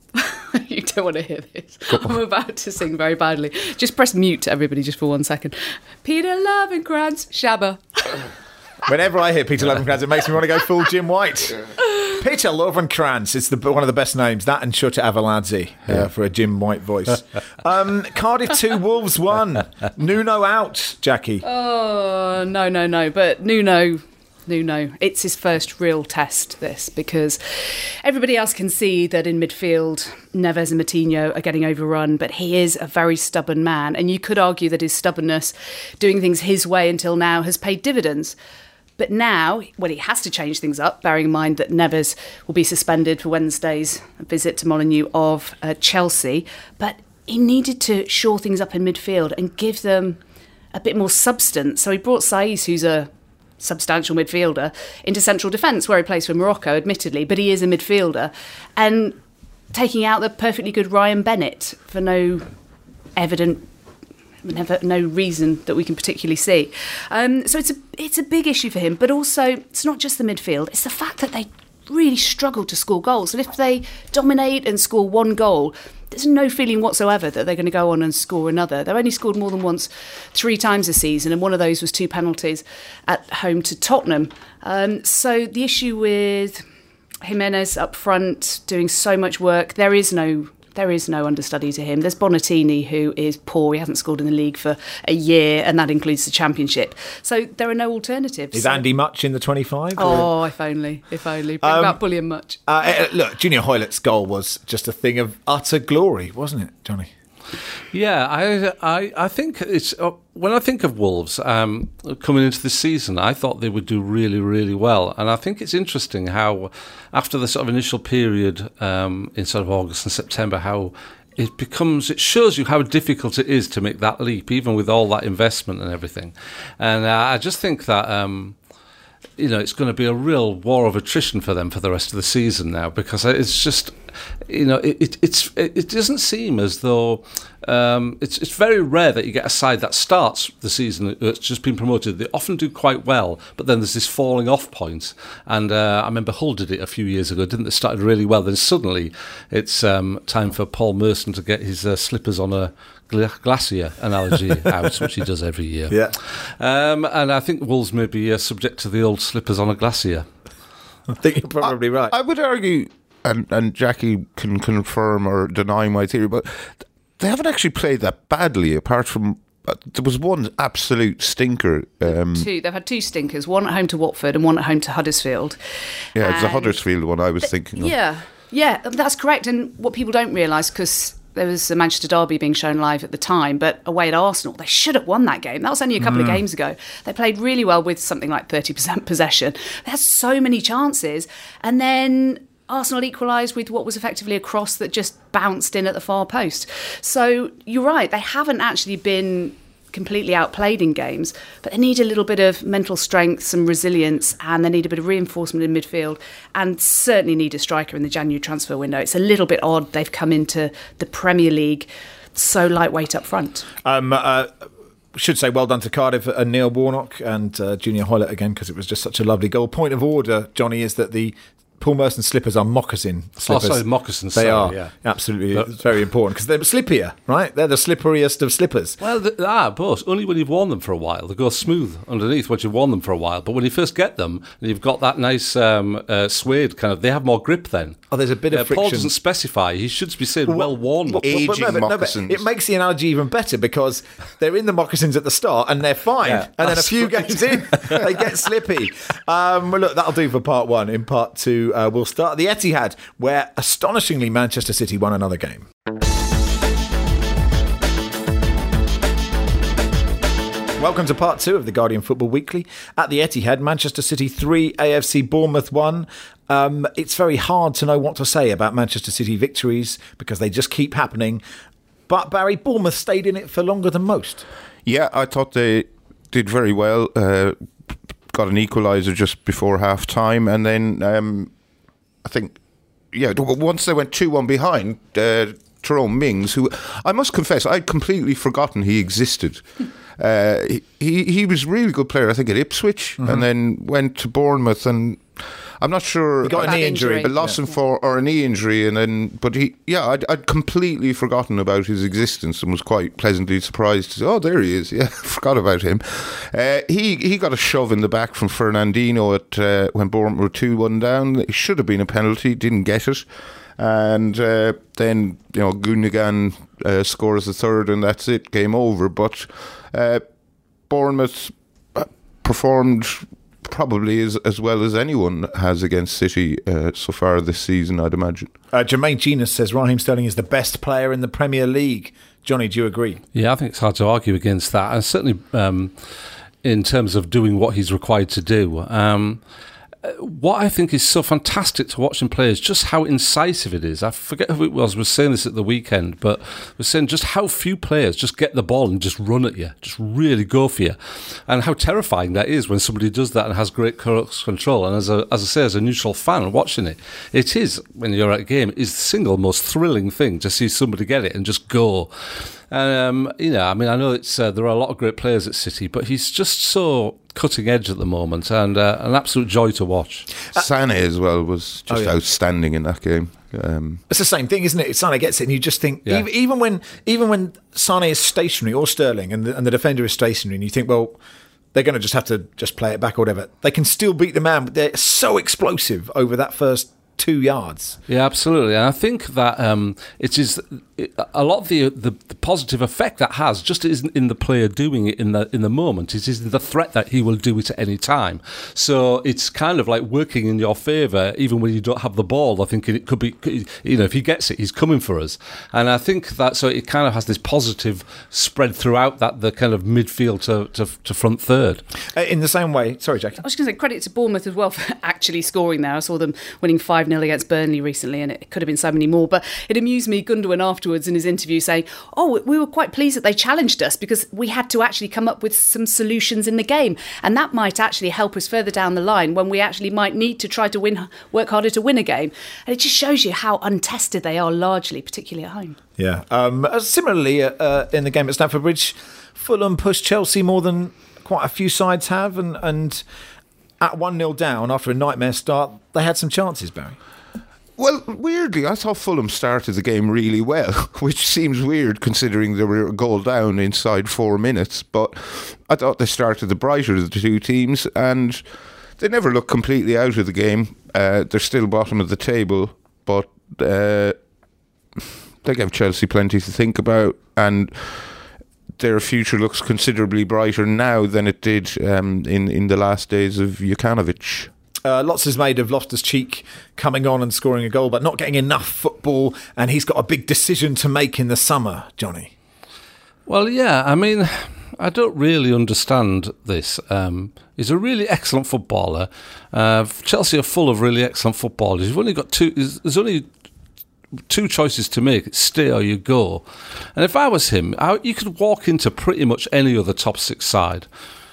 you don't want to hear this. I'm about to sing very badly. Just press mute, everybody, just for one second. Peter Lovenkrantz, Shabba. Whenever I hear Peter Lovenkrantz, it makes me want to go full Jim White. Peter Lovenkrantz, it's the, one of the best names. That and Shota Avaladze uh, yeah. for a Jim White voice. Um, Cardiff two, Wolves one. Nuno out, Jackie. Oh, no, no, no. But Nuno, Nuno, it's his first real test, this, because everybody else can see that in midfield, Neves and Moutinho are getting overrun, but he is a very stubborn man. And you could argue that his stubbornness, doing things his way until now, has paid dividends. But now, when he has to change things up, bearing in mind that Neves will be suspended for Wednesday's visit to Molineux of uh, Chelsea, but he needed to shore things up in midfield and give them a bit more substance. So he brought Saiss, who's a substantial midfielder, into central defence, where he plays for Morocco, admittedly, but he is a midfielder, and taking out the perfectly good Ryan Bennett for no evident never no reason that we can particularly see. Um, so it's a it's a big issue for him, but also it's not just the midfield, it's the fact that they really struggle to score goals. And if they dominate and score one goal, there's no feeling whatsoever that they're going to go on and score another. They've only scored more than once three times this season, and one of those was two penalties at home to Tottenham. Um, so the issue with Jimenez up front doing so much work, there is no there is no understudy to him. There's Bonatini, who is poor. He hasn't scored in the league for a year, and that includes the Championship. So there are no alternatives. Is Andy Much in the twenty-five? Oh, or? if only, if only. Bring um, back Bullion Much. Uh, look, Junior Hoylett's goal was just a thing of utter glory, wasn't it, Johnny? Yeah, I, I, I think it's uh, when I think of Wolves um, coming into the season, I thought they would do really, really well, and I think it's interesting how after the sort of initial period um, in sort of August and September, how it becomes, it shows you how difficult it is to make that leap, even with all that investment and everything. And uh, I just think that. Um, You know, it's going to be a real war of attrition for them for the rest of the season now, because it's just, you know, it, it it's it doesn't seem as though um, it's it's very rare that you get a side that starts the season that's just been promoted. They often do quite well, but then there's this falling off point. And uh, I remember Hull did it a few years ago, didn't they? Started really well, then suddenly it's um, time for Paul Merson to get his uh, slippers on a glacier analogy out, which he does every year. Yeah, um, and I think Wolves may be uh, subject to the old slippers on a glacier. I think you're probably I, right. I would argue, and, and Jackie can confirm or deny my theory, but they haven't actually played that badly, apart from uh, there was one absolute stinker. Um, two, they've had two stinkers, one at home to Watford and one at home to Huddersfield. Yeah, it's the And Huddersfield one I was th- thinking of. Yeah, yeah, that's correct. And what people don't realise, because there was a Manchester derby being shown live at the time, but away at Arsenal, they should have won that game. That was only a couple mm. of games ago. They played really well with something like thirty percent possession. They had so many chances. And then Arsenal equalised with what was effectively a cross that just bounced in at the far post. So you're right, they haven't actually been completely outplayed in games, but they need a little bit of mental strength, some resilience, and they need a bit of reinforcement in midfield, and certainly need a striker in the January transfer window. It's a little bit odd they've come into the Premier League so lightweight up front. Um, uh, should say well done to Cardiff and Neil Warnock and uh, Junior Hoylett again, because it was just such a lovely goal. Point of order, Johnny, is that the Paul Merson slippers are moccasin slippers. Oh, sorry, moccasins. They sorry, are, yeah. absolutely. But, it's very important, because they're slippier, right? They're the slipperiest of slippers. Well, they are, but only when you've worn them for a while. They go smooth underneath once you've worn them for a while. But when you first get them, and you've got that nice um, uh, suede kind of, they have more grip then. Oh, there's a bit of uh, friction. Paul doesn't specify. He should be saying well, well-worn. Well, Aging but no, but, moccasins. No, but it makes the analogy even better, because they're in the moccasins at the start and they're fine. Yeah, and then a few right. games in, they get slippy. Um, well, look, that'll do for part one. In part two, uh, we'll start at the Etihad, where astonishingly Manchester City won another game. Welcome to part two of the Guardian Football Weekly. At the Etihad, Manchester City three, A F C Bournemouth one. Um, it's very hard to know what to say about Manchester City victories, because they just keep happening. But Barry, Bournemouth stayed in it for longer than most. Yeah, I thought they did very well. Uh, got an equaliser just before half time, and then um, I think, yeah, once they went two one behind, uh, Tyrone Mings, who I must confess I'd completely forgotten he existed. Uh, he he was a really good player, I think, at Ipswich, mm-hmm. and then went to Bournemouth, and I'm not sure. He got a knee injury, injury. lost yeah. him for or a knee injury, and then but he yeah, I'd, I'd completely forgotten about his existence and was quite pleasantly surprised to say, oh, there he is. Yeah, forgot about him. Uh, he he got a shove in the back from Fernandinho at uh, when Bournemouth were two one down. It should have been a penalty, didn't get it. And uh, then, you know, Gundogan uh, scores the third, and that's it, game over. But uh, Bournemouth performed probably as, as well as anyone has against City uh, so far this season, I'd imagine. Uh, Jermaine Genius says Raheem Sterling is the best player in the Premier League. Johnny, do you agree? Yeah, I think it's hard to argue against that. And certainly um, in terms of doing what he's required to do. Um what I think is so fantastic to watch him play is just how incisive it is. I forget who it was was saying this at the weekend, but was saying just how few players just get the ball and just run at you, just really go for you, and how terrifying that is when somebody does that and has great cross control. And as a, as I say, as a neutral fan watching it, it is, when you're at a game, is the single most thrilling thing to see somebody get it and just go. Um, you know, I mean, I know it's uh, there are a lot of great players at City, but he's just so cutting edge at the moment, and uh, an absolute joy to watch. Sané as well was just oh, yeah. outstanding in that game. Um, it's the same thing, isn't it? Sané gets it, and you just think, yeah. even, even when even when Sané is stationary, or Sterling, and the, and the defender is stationary, and you think, well, they're going to just have to just play it back or whatever. They can still beat the man, but they're so explosive over that first two yards. Yeah, absolutely. And I think that um, it is it, a lot of the, the the positive effect that has just isn't in the player doing it in the in the moment. It is the threat that he will do it at any time. So it's kind of like working in your favour, even when you don't have the ball. I think it could be, you know, if he gets it, he's coming for us. And I think that so it kind of has this positive spread throughout that the kind of midfield to to, to front third. Uh, in the same way, sorry, Jackie. I was going to say credit to Bournemouth as well for actually scoring there. I saw them winning five nil against Burnley recently, and it could have been so many more. But it amused me, Gundogan afterwards in his interview saying, oh, we were quite pleased that they challenged us because we had to actually come up with some solutions in the game, and that might actually help us further down the line when we actually might need to try to win, work harder to win a game. And it just shows you how untested they are largely, particularly at home. Yeah. Um, similarly, uh, in the game at Stamford Bridge, Fulham pushed Chelsea more than quite a few sides have, and, and at one nil down after a nightmare start, they had some chances, Barry. Well, weirdly, I thought Fulham started the game really well, which seems weird considering they were a goal down inside four minutes. But I thought they started the brighter of the two teams, and they never looked completely out of the game. Uh, they're still bottom of the table, but uh, they gave Chelsea plenty to think about, and their future looks considerably brighter now than it did um, in, in the last days of Jokanovic. Uh, lots is made of Loftus-Cheek coming on and scoring a goal, but not getting enough football, and he's got a big decision to make in the summer, Johnny. Well, yeah, I mean, I don't really understand this. Um, he's a really excellent footballer. Uh, Chelsea are full of really excellent footballers. You've only got two. There's only two choices to make: stay or you go. And if I was him, I, you could walk into pretty much any other top six side.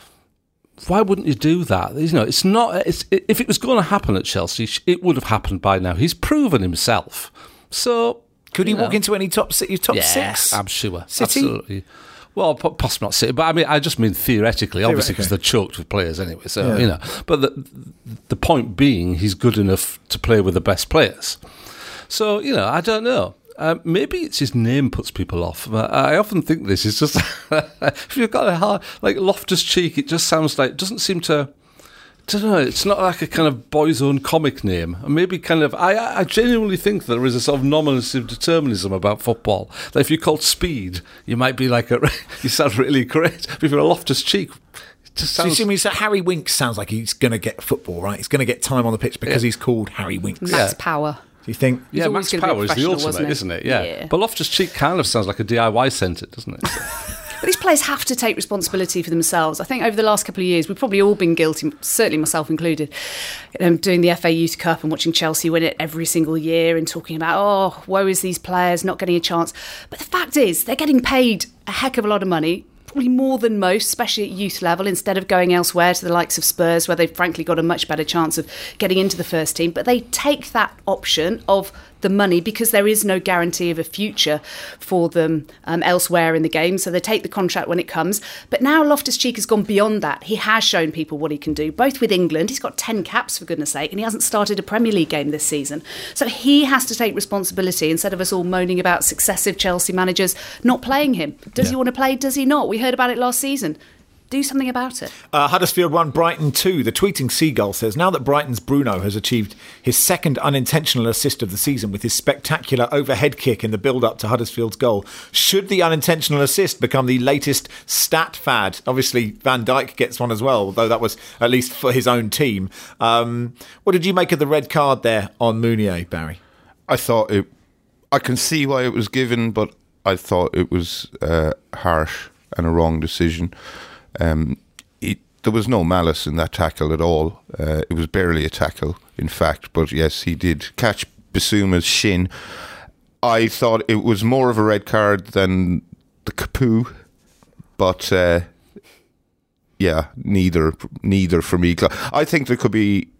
Why wouldn't you do that? You know, it's not. It's, if it was going to happen at Chelsea, it would have happened by now. He's proven himself. So could he know. walk into any top city, top yeah, six? I'm sure. City? Absolutely. Well, possibly not City, but I mean, I just mean theoretically, obviously, because they're choked with players anyway. So yeah. you know, but the the point being, he's good enough to play with the best players. So you know, I don't know. Uh, maybe it's his name puts people off. I often think this is just if you've got a hard, like Loftus-Cheek, it just sounds like, doesn't seem to, I don't know, it's not like a kind of boy's own comic name. And maybe kind of, I, I genuinely think there is a sort of nominative determinism about football. That if you're called Speed, you might be like, a, you sound really great. But if you're a Loftus-Cheek, it just sounds... So, you mean, so Harry Winks sounds like he's going to get football, right? He's going to get time on the pitch because yeah. he's called Harry Winks. Max yeah. Power. You think? He's yeah, Max Power is the ultimate, is isn't it? Yeah. yeah. But Loftus-Cheek kind of sounds like a D I Y centre, doesn't it? But these players have to take responsibility for themselves. I think over the last couple of years, we've probably all been guilty, certainly myself included, um, doing the F A Youth Cup and watching Chelsea win it every single year and talking about, oh, woe is these players not getting a chance. But the fact is, they're getting paid a heck of a lot of money, probably more than most, especially at youth level, instead of going elsewhere to the likes of Spurs, where they've frankly got a much better chance of getting into the first team. But they take that option of the money because there is no guarantee of a future for them um, elsewhere in the game. So they take the contract when it comes. But now Loftus-Cheek has gone beyond that. He has shown people what he can do, both with England. He's got ten caps, for goodness sake, and he hasn't started a Premier League game this season. So he has to take responsibility instead of us all moaning about successive Chelsea managers not playing him. Does yeah. he want to play? Does he not? We heard about it last season. Do something about it. Uh, Huddersfield won, Brighton two. The tweeting Seagull says, now that Brighton's Bruno has achieved his second unintentional assist of the season with his spectacular overhead kick in the build-up to Huddersfield's goal, should the unintentional assist become the latest stat fad? Obviously, Van Dijk gets one as well, although that was at least for his own team. Um, what did you make of the red card there on Mounier, Barry? I thought it... I can see why it was given, but I thought it was uh, harsh and a wrong decision. Um, it there was no malice in that tackle at all. Uh, it was barely a tackle, in fact. But yes, he did catch Bissouma's shin. I thought it was more of a red card than the Capoue, but uh, yeah, neither neither for me. I think there could be.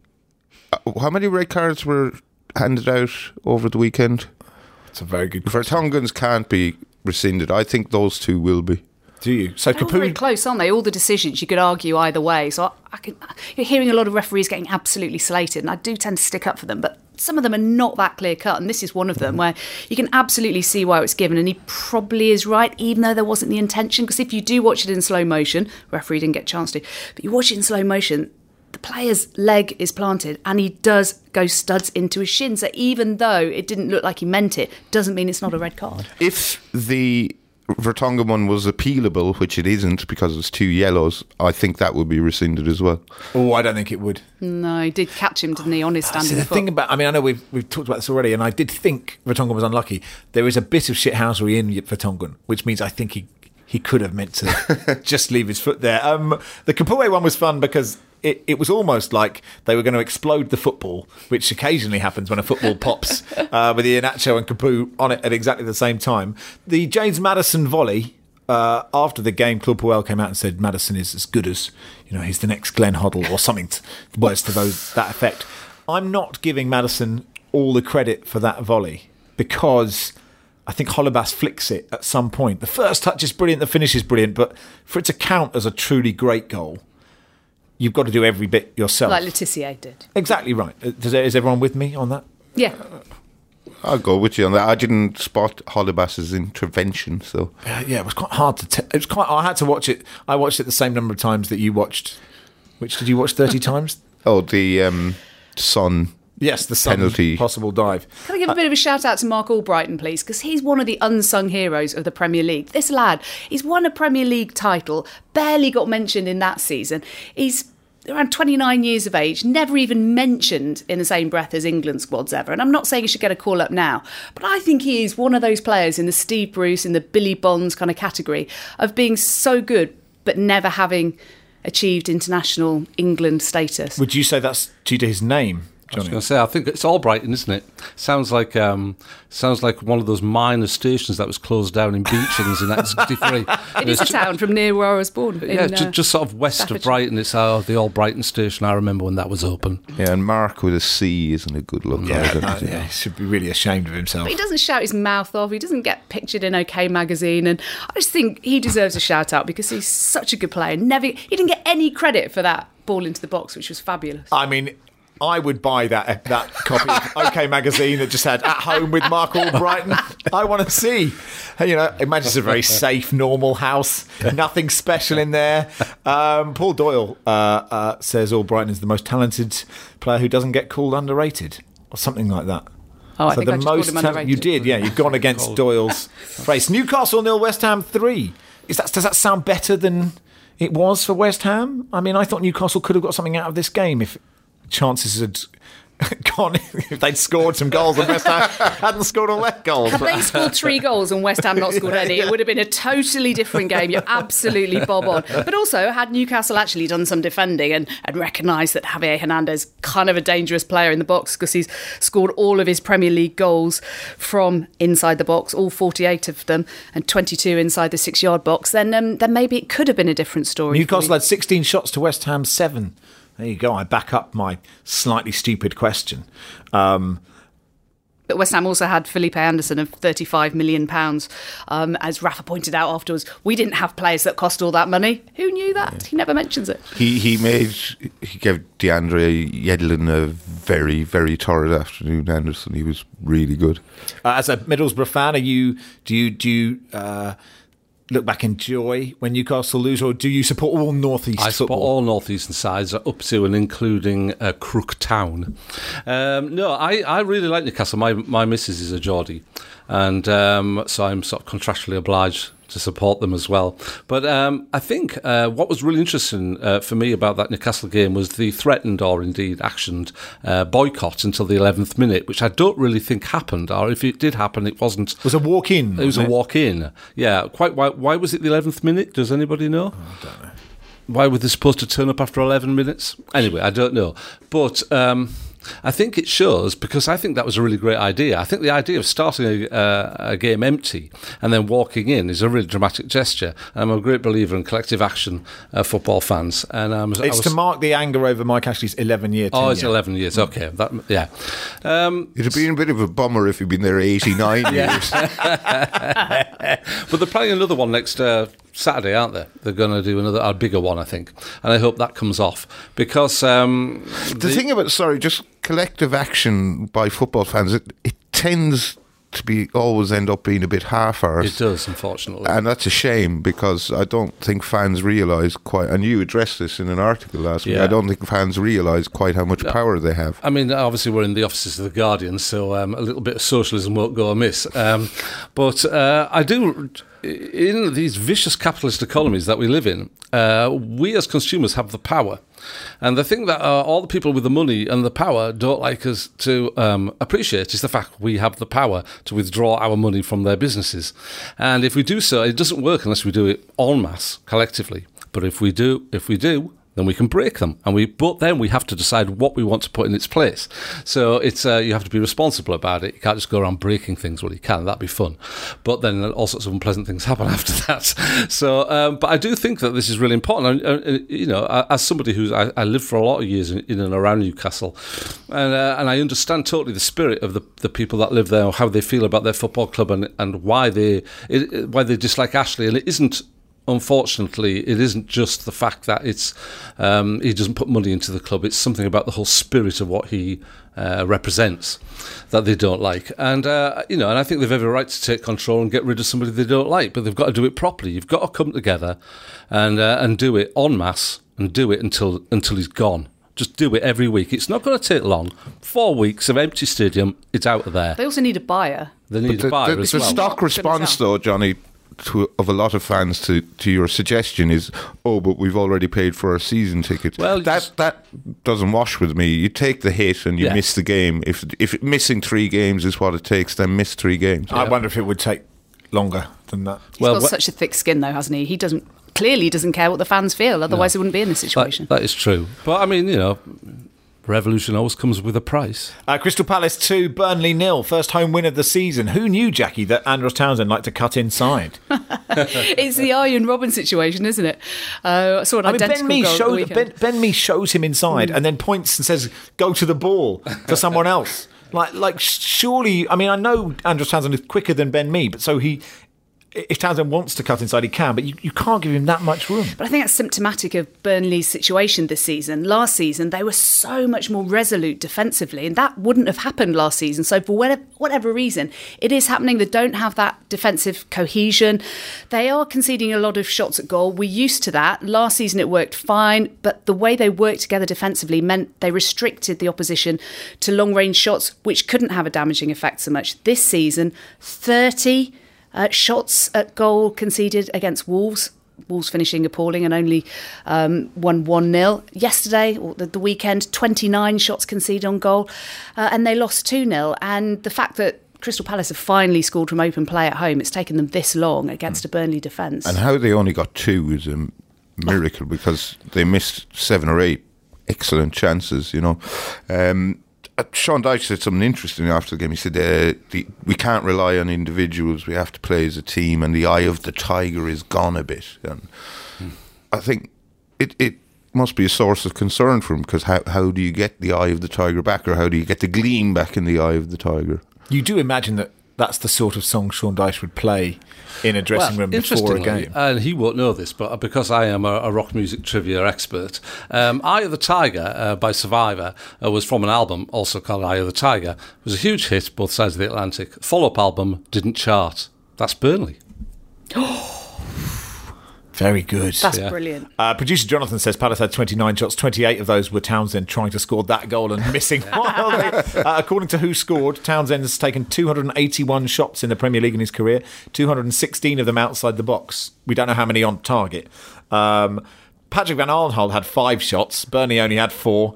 Uh, how many red cards were handed out over the weekend? It's a very good question. Vertonghen's can't be rescinded. I think those two will be. Do you? So They're all very close, aren't they? All the decisions you could argue either way. So I, I can, you're hearing a lot of referees getting absolutely slated, and I do tend to stick up for them. But some of them are not that clear cut, and this is one of them where you can absolutely see why it was given, and he probably is right, even though there wasn't the intention. Because if you do watch it in slow motion, referee didn't get a chance to, but you watch it in slow motion, the player's leg is planted, and he does go studs into his shin. So even though it didn't look like he meant it, doesn't mean it's not a red card. If the Vertonghen one was appealable, which it isn't because it's two yellows, I think that would be rescinded as well. Oh, I don't think it would. No, he did catch him, didn't he, on his standing See, the foot. thing about, I mean, I know we've we've talked about this already, and I did think Vertonghen was unlucky. There is a bit of shithousery in Vertonghen, which means I think he he could have meant to just leave his foot there. Um, the Capoue one was fun because It, it was almost like they were going to explode the football, which occasionally happens when a football pops, uh, with Iheanacho and Capoue on it at exactly the same time. The James Maddison volley, uh, after the game, Claude Puel came out and said Maddison is as good as, you know, he's the next Glenn Hoddle or something, to, words to those, that effect. I'm not giving Maddison all the credit for that volley because I think Holebas flicks it at some point. The first touch is brilliant, the finish is brilliant, but for it to count as a truly great goal, you've got to do every bit yourself. Like Letitia did. Exactly right. Does, is everyone with me on that? Yeah. I'll go with you on that. I didn't spot Holebas's intervention, so Uh, yeah, it was quite hard to tell. It was quite. I had to watch it. I watched it the same number of times that you watched. Which did you watch thirty times? Oh, the um, Son. Yes, the Son penalty. Possible dive. Can I give a bit of a shout out to Mark Albrighton, please? Because he's one of the unsung heroes of the Premier League. This lad, he's won a Premier League title, barely got mentioned in that season. He's around twenty-nine years of age, never even mentioned in the same breath as England squads ever. And I'm not saying he should get a call up now, but I think he is one of those players in the Steve Bruce, in the Billy Bonds kind of category of being so good, but never having achieved international England status. Would you say that's due to his name, I was Johnny? going to say, I think it's Albrighton, isn't it? Sounds like um, sounds like one of those minor stations that was closed down in Beechings in nineteen sixty-three. It is a town from near where I was born. Yeah, in, ju- uh, just sort of west of Staffordshire. Brighton. It's uh, the Albrighton station. I remember when that was open. Yeah, and Mark with a C isn't a good look. Yeah, either, no, is it? yeah, he should be really ashamed of himself. But he doesn't shout his mouth off. He doesn't get pictured in OK Magazine. And I just think he deserves a shout out because he's such a good player. Never, he didn't get any credit for that ball into the box, which was fabulous. I mean, I would buy that that copy of OK Magazine that just had "At Home with Mark Albrighton." I want to see. You know, imagine it's a very safe, normal house. Nothing special in there. Um, Paul Doyle uh, uh, says Albrighton is the most talented player who doesn't get called underrated, or something like that. Oh, I so think the I just called most him talent- underrated. you did, yeah. You've gone against Doyle's phrase. Newcastle nil, West Ham three. Is that does that sound better than it was for West Ham? I mean, I thought Newcastle could have got something out of this game if chances had gone, if they'd scored some goals and West Ham hadn't scored all their goals. Had they scored three goals and West Ham not scored any, it would have been a totally different game. You're absolutely bob on. But also, had Newcastle actually done some defending and, and recognised that Javier Hernandez kind of a dangerous player in the box because he's scored all of his Premier League goals from inside the box, all forty-eight of them, and twenty-two inside the six-yard box, then um, then maybe it could have been a different story. Newcastle had sixteen shots to West Ham seven. There you go. I back up my slightly stupid question. Um, But West Ham also had Felipe Anderson of thirty-five million pounds. Um, as Rafa pointed out afterwards, we didn't have players that cost all that money. Who knew that? He never mentions it. He he made he gave DeAndre Yedlin a very very torrid afternoon. Anderson, he was really good. uh, as a Middlesbrough fan, are you do you do you uh, look back in joy when Newcastle lose, or do you support all North East I football? support all North Eastern sides up to and including uh, Crook Town. Um, no, I, I really like Newcastle. My my missus is a Geordie, and um, so I'm sort of contractually obliged to support them as well. But um, I think uh, what was really interesting uh, for me about that Newcastle game was the threatened or indeed actioned uh, boycott until the eleventh minute, which I don't really think happened, or if it did happen, it wasn't. It was a walk-in. It was a wasn't walk-in. Yeah, quite. Why, why was it the eleventh minute? Does anybody know? I don't know. why were they supposed to turn up after eleven minutes? Anyway, I don't know. But um, I think it shows, because I think that was a really great idea. I think the idea of starting a, uh, a game empty and then walking in is a really dramatic gesture. And I'm a great believer in collective action, uh, football fans. And um, It's I was, to mark the anger over Mike Ashley's eleven-year tenure. Oh, it's eleven years. Okay, that, yeah. Um, It'd have been a bit of a bummer if he'd been there eighty-nine years. but they're planning another one next uh, Saturday, aren't they? They're going to do another, a bigger one, I think. And I hope that comes off. Because... Um, the, the thing about, sorry, just collective action by football fans, it, it tends to be always end up being a bit half-arsed. It does, unfortunately. And that's a shame, because I don't think fans realise quite, and you addressed this in an article last week, Yeah. I don't think fans realise quite how much power they have. I mean, obviously we're in the offices of The Guardian, so um, a little bit of socialism won't go amiss. Um, but uh, I do... In these vicious capitalist economies that we live in, uh, we as consumers have the power. And the thing that uh, all the people with the money and the power don't like us to um, appreciate is the fact we have the power to withdraw our money from their businesses. And if we do so, it doesn't work unless we do it en masse, collectively. But if we do, if we do, then we can break them. And we, but then we have to decide what we want to put in its place. So it's uh, you have to be responsible about it. You can't just go around breaking things. Well, you can. That'd be fun. But then all sorts of unpleasant things happen after that. So, um, but I do think that this is really important. And, uh, you know, as somebody who's I, I lived for a lot of years in, in and around Newcastle, and uh, and I understand totally the spirit of the, the people that live there, how they feel about their football club, and and why they it, why they dislike Ashley. And it isn't. Unfortunately, it isn't just the fact that it's um, he doesn't put money into the club. It's something about the whole spirit of what he uh, represents that they don't like. And uh, you know, and I think they've every right to take control and get rid of somebody they don't like. But they've got to do it properly. You've got to come together and uh, and do it en masse and do it until until he's gone. Just do it every week. It's not going to take long. Four weeks of empty stadium. It's out of there. They also need a buyer. They need the, a buyer the, as the well. stock response, though, Johnny, to, of a lot of fans to, to your suggestion is, oh, but we've already paid for our season ticket. Well, that just, that doesn't wash with me. You take the hit and you yeah. miss the game. If if missing three games is what it takes, then miss three games. I wonder if it would take longer than that. He's Well, got wh- such a thick skin, though, hasn't he? He doesn't clearly doesn't care what the fans feel. Otherwise, he wouldn't be in this situation. That, that is true. But I mean, you know, revolution always comes with a price. Uh, Crystal Palace two, Burnley nil. First home win of the season. Who knew, Jackie, that Andros Townsend liked to cut inside? It's the Arjen Robben situation, isn't it? Uh, I saw an I mean, identical Ben Mee goal at the shows weekend. Ben, Ben Mee shows him inside and then points and says, "Go to the ball" to someone else. Like, like surely. I mean, I know Andros Townsend is quicker than Ben Mee, but so he. If Townsend wants to cut inside, he can, but you, you can't give him that much room. But I think that's symptomatic of Burnley's situation this season. Last season, they were so much more resolute defensively, and that wouldn't have happened last season. So for whatever, whatever reason, it is happening. They don't have that defensive cohesion. They are conceding a lot of shots at goal. We're used to that. Last season, it worked fine, but the way they worked together defensively meant they restricted the opposition to long-range shots, which couldn't have a damaging effect so much. This season, thirty... Uh, shots at goal conceded against Wolves. Wolves finishing appalling and only um, won one nil. Yesterday, or the, the weekend, twenty-nine shots conceded on goal, uh, and they lost two nil. And the fact that Crystal Palace have finally scored from open play at home, it's taken them this long against a Burnley defence. And how they only got two is a miracle, because they missed seven or eight excellent chances, you know. Um, Uh, Sean Dyche said something interesting after the game. He said, uh, the, we can't rely on individuals, we have to play as a team, and the eye of the tiger is gone a bit. And hmm. I think it, it must be a source of concern for him, because how, how do you get the eye of the tiger back, or how do you get the gleam back in the eye of the tiger? You do imagine that that's the sort of song Sean Dyche would play in a dressing well, room before a game. And he won't know this, but because I am a, a rock music trivia expert, um, Eye of the Tiger uh, by Survivor uh, was from an album also called Eye of the Tiger. It was a huge hit, both sides of the Atlantic. Follow-up album didn't chart. That's Burnley. Very good. That's yeah. brilliant. Uh, producer Jonathan says Palace had twenty-nine shots, twenty-eight of those were Townsend trying to score that goal and missing. uh, according to Who Scored, Townsend has taken two hundred eighty-one shots in the Premier League in his career, two hundred sixteen of them outside the box. We don't know how many on target. Um, Patrick Van Arnhold had five shots, Burnley only had four.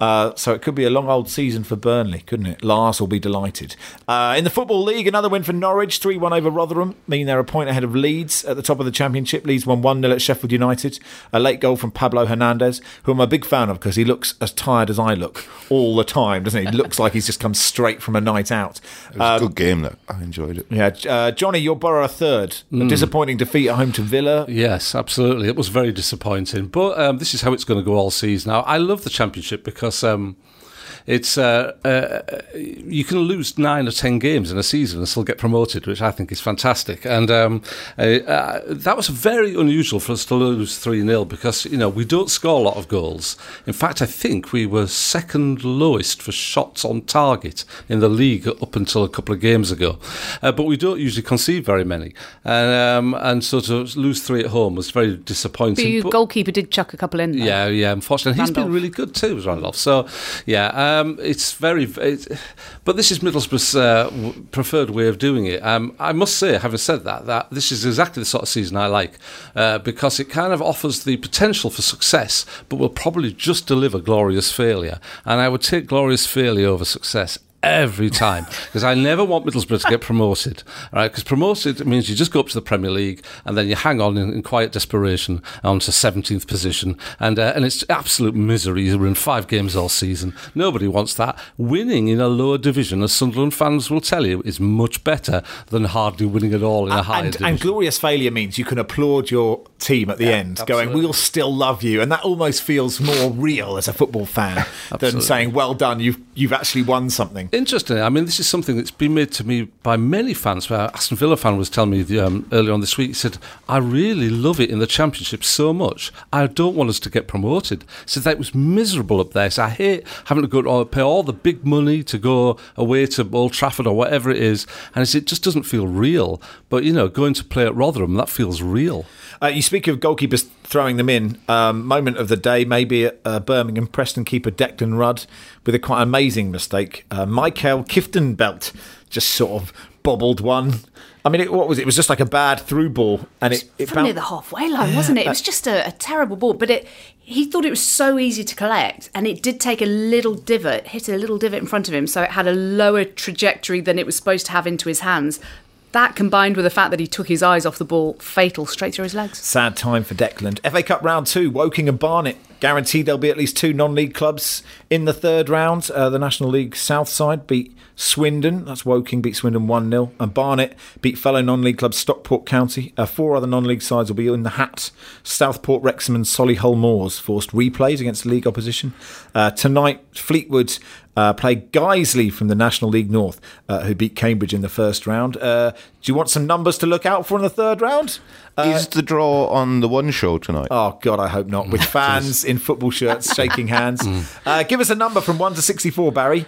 Uh, so it could be a long old season for Burnley, couldn't it? Lars will be delighted. Uh, in the Football League, another win for Norwich, three one over Rotherham, meaning they're a point ahead of Leeds at the top of the Championship. Leeds won one nil at Sheffield United. A late goal from Pablo Hernandez, who I'm a big fan of because he looks as tired as I look all the time, doesn't he? He looks like he's just come straight from a night out. It was um, a good game, though. I enjoyed it. Yeah, uh, Johnny, your Borough third. Mm. A disappointing defeat at home to Villa. Yes, absolutely. It was very disappointing. But um, this is how it's going to go all season. Now, I love the Championship because um, it's uh, uh, you can lose nine or ten games in a season and still get promoted, which I think is fantastic. And um, uh, uh, that was very unusual for us to lose three nil because, you know, we don't score a lot of goals. In fact, I think we were second lowest for shots on target in the league up until a couple of games ago. Uh, but we don't usually concede very many. And, um, and so to lose three at home was very disappointing. But your but, goalkeeper did chuck a couple in there. Yeah, yeah, unfortunately. Randolph. He's been really good too, Randolph. So, yeah, Um, it's very, it's, but this is Middlesbrough's uh, w- preferred way of doing it. Um, I must say, having said that, that this is exactly the sort of season I like uh, because it kind of offers the potential for success, but will probably just deliver glorious failure. And I would take glorious failure over success every time, because I never want Middlesbrough to get promoted, right? Because promoted means you just go up to the Premier League and then you hang on in, in quiet desperation on to seventeenth position, and uh, and it's absolute misery. You're in five games all season. Nobody wants that. Winning in a lower division, as Sunderland fans will tell you, is much better than hardly winning at all in a higher and, division. And glorious failure means you can applaud your team at the yeah, end, absolutely. going, we'll still love you. And that almost feels more real as a football fan than saying, well done, you've you've actually won something. Interesting. I mean, this is something that's been made to me by many fans. Where Aston Villa fan was telling me um, earlier on this week, he said, I really love it in the Championship so much. I don't want us to get promoted. He said that it was miserable up there. So I hate having to go to pay all the big money to go away to Old Trafford or whatever it is. And he said, it just doesn't feel real. But, you know, going to play at Rotherham, that feels real. Uh, you speak of goalkeepers throwing them in. Um, moment of the day, maybe at uh, Birmingham, Preston keeper Declan Rudd with a quite amazing mistake. Uh, Michael Kieftenbelt just sort of bobbled one. I mean, it, what was it? It was just like a bad through ball. And it, it from bounced near the halfway line, wasn't it? It was just a, a terrible ball. But it, he thought it was so easy to collect, and it did take a little divot, hit a little divot in front of him, so it had a lower trajectory than it was supposed to have into his hands. That, combined with the fact that he took his eyes off the ball, fatal, straight through his legs. Sad time for Declan. F A Cup round two, Woking and Barnet. Guaranteed there'll be at least two non-league clubs in the third round. Uh, the National League South side beat Swindon. That's Woking beat Swindon one nil. And Barnet beat fellow non-league club Stockport County. Uh, four other non-league sides will be in the hat. Southport, Wrexham and Solihull Moors forced replays against league opposition. Uh, tonight, Fleetwood Uh, play Guiseley from the National League North, uh, who beat Cambridge in the first round. Uh, do you want some numbers to look out for in the third round? Uh, Is the draw on the One Show tonight? Oh, God, I hope not. With fans in football shirts shaking hands. Uh, give us a number from one to sixty-four, Barry.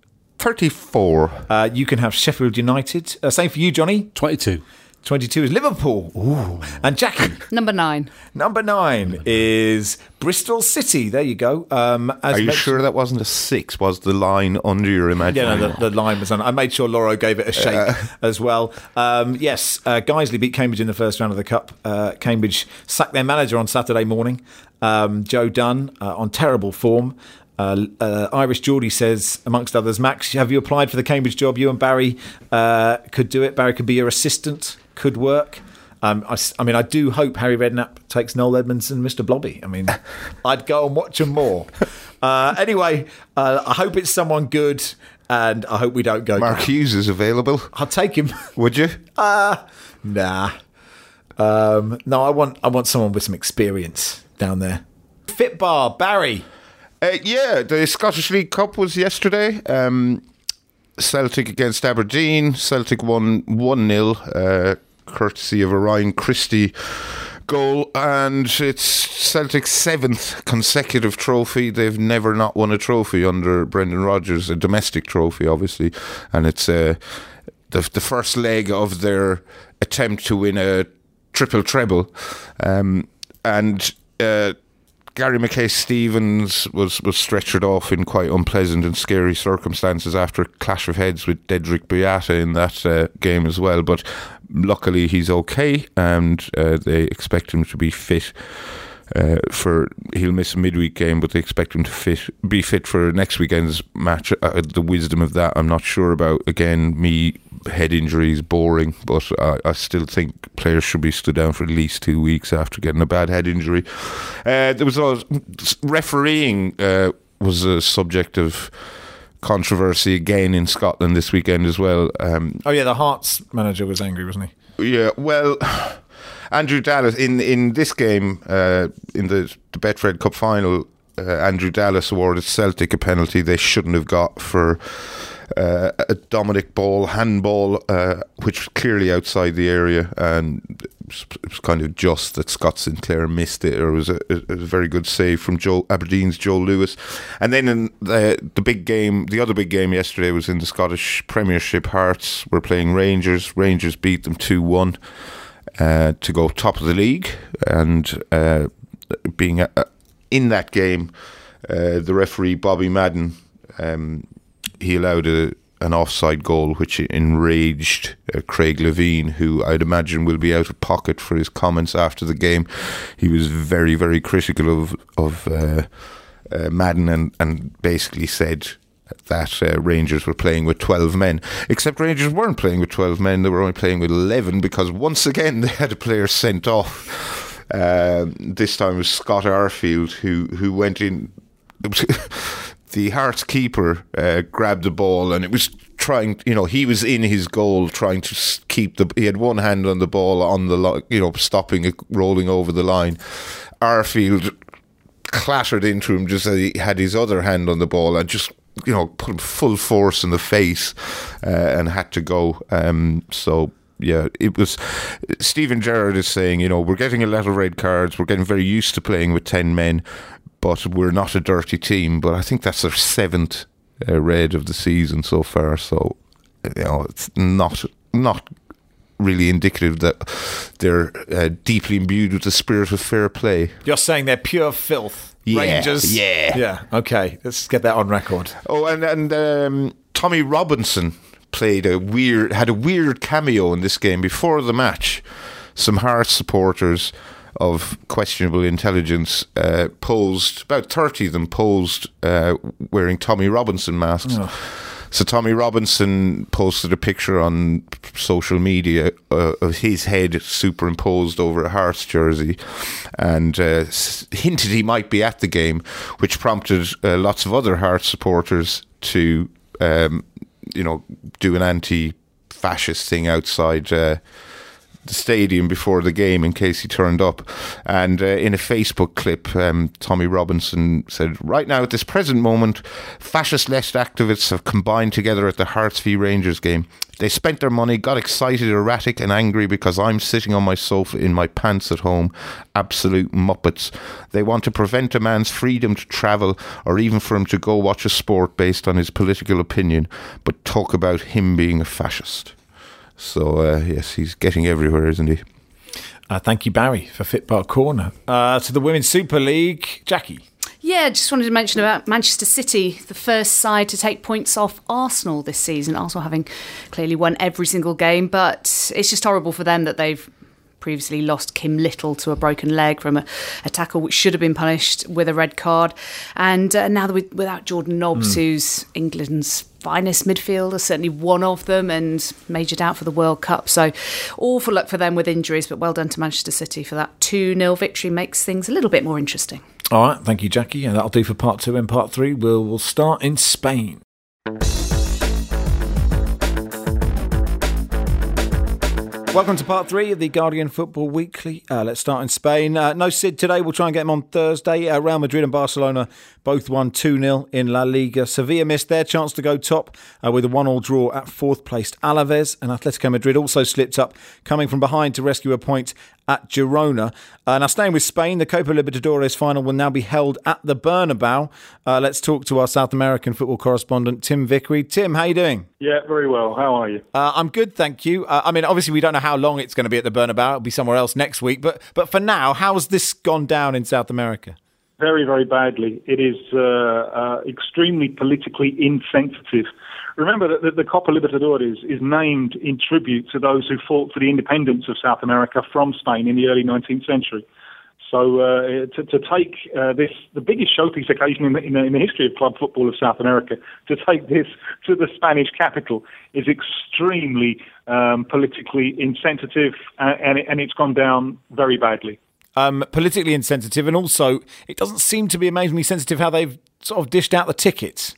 thirty-four. Uh, you can have Sheffield United. Uh, same for you, Johnny. twenty-two. twenty-two is Liverpool. Ooh. And Jackie. Number nine. Number nine is Bristol City. There you go. Um, as Are you mentioned- sure that wasn't a six? Was the line under your imagination? Yeah, no, the, the line was on. I made sure Loro gave it a shake uh, as well. Um, yes, uh, Guiseley beat Cambridge in the first round of the Cup. Uh, Cambridge sacked their manager on Saturday morning, um, Joe Dunn, uh, on terrible form. Uh, uh, Irish Geordie says, amongst others, Max, have you applied for the Cambridge job? You and Barry uh, could do it. Barry could be your assistant. Could work. Um, I, I mean, I do hope Harry Redknapp takes Noel Edmonds and Mister Blobby. I mean, I'd go and watch them more. Uh, anyway, uh, I hope it's someone good, and I hope we don't go. Mark down. Hughes is available. I'll take him. Would you? Uh, nah. Um, no, I want I want someone with some experience down there. Fitbar, Barry. Uh, yeah, the Scottish League Cup was yesterday. Um, Celtic against Aberdeen. Celtic won one nil, uh, courtesy of a Ryan Christie goal. And it's Celtic's seventh consecutive trophy. They've never not won a trophy under Brendan Rodgers, a domestic trophy, obviously. And it's uh, the, the first leg of their attempt to win a triple treble. Um, and... Uh, Gary Mackay-Stevens was, was stretchered off in quite unpleasant and scary circumstances after a clash of heads with Dedrick Boyata in that uh, game as well. But luckily he's okay, and uh, they expect him to be fit uh, for he'll miss a midweek game, but they expect him to fit be fit for next weekend's match. Uh, the wisdom of that, I'm not sure about. Again, me head injuries boring, but I, I still think players should be stood down for at least two weeks after getting a bad head injury. Uh, there was always, refereeing uh, was a subject of controversy again in Scotland this weekend as well. Um, oh yeah, the Hearts manager was angry, wasn't he? Yeah, well, Andrew Dallas in in this game uh, in the, the Betfred Cup final, uh, Andrew Dallas awarded Celtic a penalty they shouldn't have got for uh, a Dominic Ball handball, uh, which was clearly outside the area, and it was, it was kind of just that Scott Sinclair missed it, or it was a, it was a very good save from Joe Aberdeen's Joe Lewis. And then in the the big game, the other big game yesterday was in the Scottish Premiership. Hearts were playing Rangers. Rangers beat them two one uh, to go top of the league, and uh, being a, a, in that game, uh, the referee Bobby Madden. Um, He allowed a, an offside goal, which enraged uh, Craig Levine, who I'd imagine will be out of pocket for his comments after the game. He was very, very critical of of uh, uh, Madden, and, and basically said that uh, Rangers were playing with twelve men. Except Rangers weren't playing with twelve men; they were only playing with eleven, because once again they had a player sent off. Uh, this time it was Scott Arfield, who who went in. The Hearts keeper uh, grabbed the ball, and it was trying, you know, he was in his goal trying to keep the, he had one hand on the ball on the, you know, stopping it rolling over the line. Arfield clattered into him just as he had his other hand on the ball, and just, you know, put him full force in the face, uh, and had to go. Um, so, yeah, it was, Stephen Gerrard is saying, you know, we're getting a lot of red cards, we're getting very used to playing with ten men, but we're not a dirty team. But I think that's their seventh uh, red of the season so far. So, you know, it's not not really indicative that they're uh, deeply imbued with the spirit of fair play. You're saying they're pure filth. Yeah, Rangers. yeah, yeah. Okay, let's get that on record. Oh, and and um, Tommy Robinson played a weird, had a weird cameo in this game before the match. Some Hearts supporters of questionable intelligence uh, posed, about thirty of them posed uh, wearing Tommy Robinson masks. Oh. So Tommy Robinson posted a picture on social media uh, of his head superimposed over a Hearts jersey, and uh, hinted he might be at the game, which prompted uh, lots of other Hearts supporters to, um, you know, do an anti-fascist thing outside Uh, the stadium before the game in case he turned up. And uh, in a Facebook clip, um, Tommy Robinson said, "Right now, at this present moment, fascist left activists have combined together at the Hearts v Rangers game. They spent their money, got excited, erratic and angry because I'm sitting on my sofa in my pants at home. Absolute muppets. They want to prevent a man's freedom to travel, or even for him to go watch a sport based on his political opinion, but talk about him being a fascist." So, uh, yes, he's getting everywhere, isn't he? Uh, thank you, Barry, for Fitbar Corner. Uh, to the Women's Super League, Jackie. Yeah, just wanted to mention about Manchester City, the first side to take points off Arsenal this season. Arsenal having clearly won every single game, but it's just horrible for them that they've previously lost Kim Little to a broken leg from a, a tackle which should have been punished with a red card. And uh, now with, without Jordan Nobbs, mm. who's England's finest midfielder, certainly one of them, and major doubt for the World Cup. So awful luck for them with injuries, but well done to Manchester City for that two nil victory. Makes things a little bit more interesting. All right, thank you, Jackie. And that'll do for part two. And part three, we'll, we'll start in Spain. Welcome to part three of the Guardian Football Weekly. Uh, let's start in Spain. Uh, no Sid today. We'll try and get him on Thursday. Uh, Real Madrid and Barcelona both won two nil in La Liga. Sevilla missed their chance to go top uh, with a one all draw at fourth placed Alaves. And Atletico Madrid also slipped up, coming from behind to rescue a point at Girona. Uh, now, staying with Spain, the Copa Libertadores final will now be held at the Bernabeu. Uh, let's talk to our South American football correspondent, Tim Vickery. Tim, how are you doing? Yeah, very well. How are you? Uh, I'm good, thank you. Uh, I mean, obviously, we don't know how long it's going to be at the Bernabeu. It'll be somewhere else next week. But but for now, how's this gone down in South America? Very, very badly. It is uh, uh, extremely politically insensitive. Remember that the, the Copa Libertadores is named in tribute to those who fought for the independence of South America from Spain in the early nineteenth century. So uh, to, to take uh, this, the biggest showpiece occasion in the, in, the, in the history of club football of South America, to take this to the Spanish capital is extremely um, politically insensitive, uh, and, it, and it's gone down very badly. Um, politically insensitive, and also it doesn't seem to be amazingly sensitive how they've sort of dished out the tickets.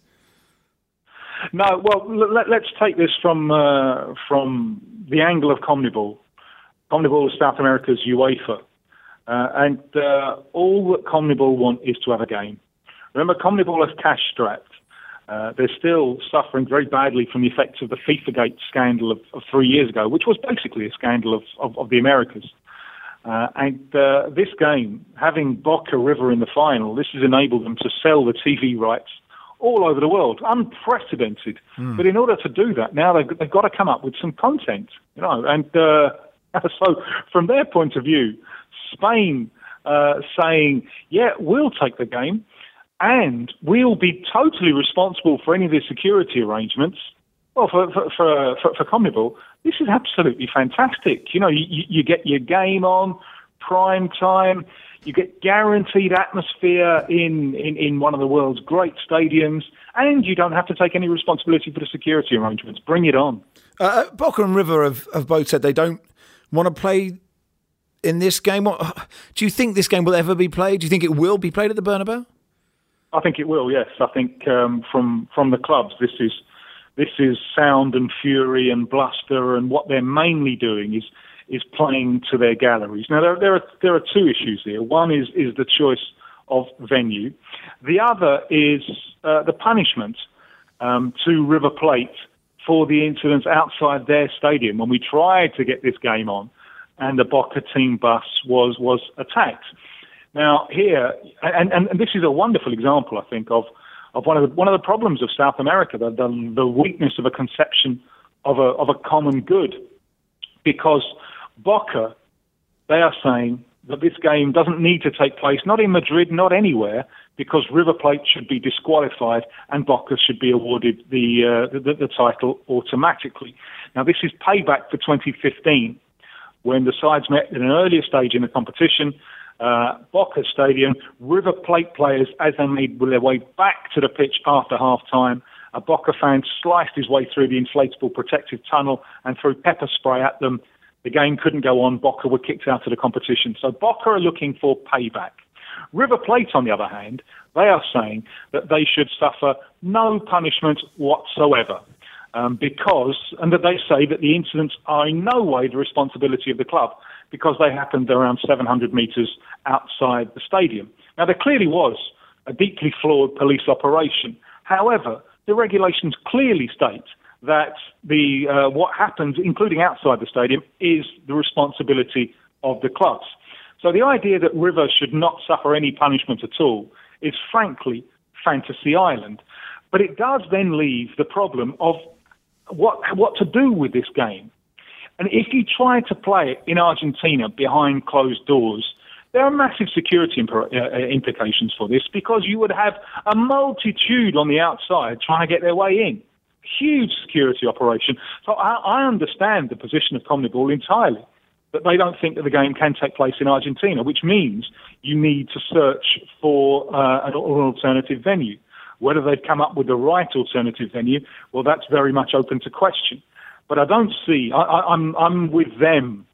No, well, let, let's take this from uh, from the angle of CONMEBOL. CONMEBOL is South America's UEFA. Uh, and uh, all that CONMEBOL want is to have a game. Remember, CONMEBOL is cash-strapped. Uh, they're still suffering very badly from the effects of the FIFAgate scandal of, of three years ago, which was basically a scandal of, of, of the Americas. Uh, and uh, this game, having Boca River in the final, this has enabled them to sell the T V rights all over the world. Unprecedented. Mm. But in order to do that, now they've, they've got to come up with some content, you know. And uh, so from their point of view, Spain uh, saying, yeah, we'll take the game and we'll be totally responsible for any of the security arrangements. Well, for for for, for, for CONMEBOL, this is absolutely fantastic. You know, you, you get your game on, prime time, you get guaranteed atmosphere in, in, in one of the world's great stadiums, and you don't have to take any responsibility for the security arrangements. Bring it on. Uh, Boca and River have, have both said they don't want to play in this game. What, do you think this game will ever be played? Do you think it will be played at the Bernabeu? I think it will, yes. I think um, from from the clubs, this is this is sound and fury and bluster, and what they're mainly doing is is playing to their galleries. Now, there, there are there are two issues here. One is is the choice of venue. The other is uh, the punishment um, to River Plate for the incidents outside their stadium when we tried to get this game on, and the Boca team bus was was attacked. Now here, and, and, and this is a wonderful example, I think, of, of one of the one of the problems of South America, the, the the weakness of a conception of a of a common good, because Boca, they are saying that this game doesn't need to take place, not in Madrid, not anywhere, because River Plate should be disqualified and Boca should be awarded the, uh, the, the title automatically. Now, this is payback for twenty fifteen, when the sides met in an earlier stage in the competition, uh, Boca Stadium, River Plate players, as they made their way back to the pitch after half-time, a Boca fan sliced his way through the inflatable protective tunnel and threw pepper spray at them. The game couldn't go on. Boca were kicked out of the competition. So Boca are looking for payback. River Plate, on the other hand, they are saying that they should suffer no punishment whatsoever, um, because, and that they say that the incidents are in no way the responsibility of the club, because they happened around seven hundred metres outside the stadium. Now, there clearly was a deeply flawed police operation. However, the regulations clearly state that the uh, what happens, including outside the stadium, is the responsibility of the clubs. So the idea that River should not suffer any punishment at all is frankly Fantasy Island. But it does then leave the problem of what what to do with this game. And if you try to play it in Argentina behind closed doors, there are massive security imp- uh, implications for this, because you would have a multitude on the outside trying to get their way in. Huge security operation. So I, I understand the position of CONMEBOL entirely, but they don't think that the game can take place in Argentina, which means you need to search for uh, an, an alternative venue. Whether they've come up with the right alternative venue, well, that's very much open to question. But I don't see, I, I, I'm, I'm with them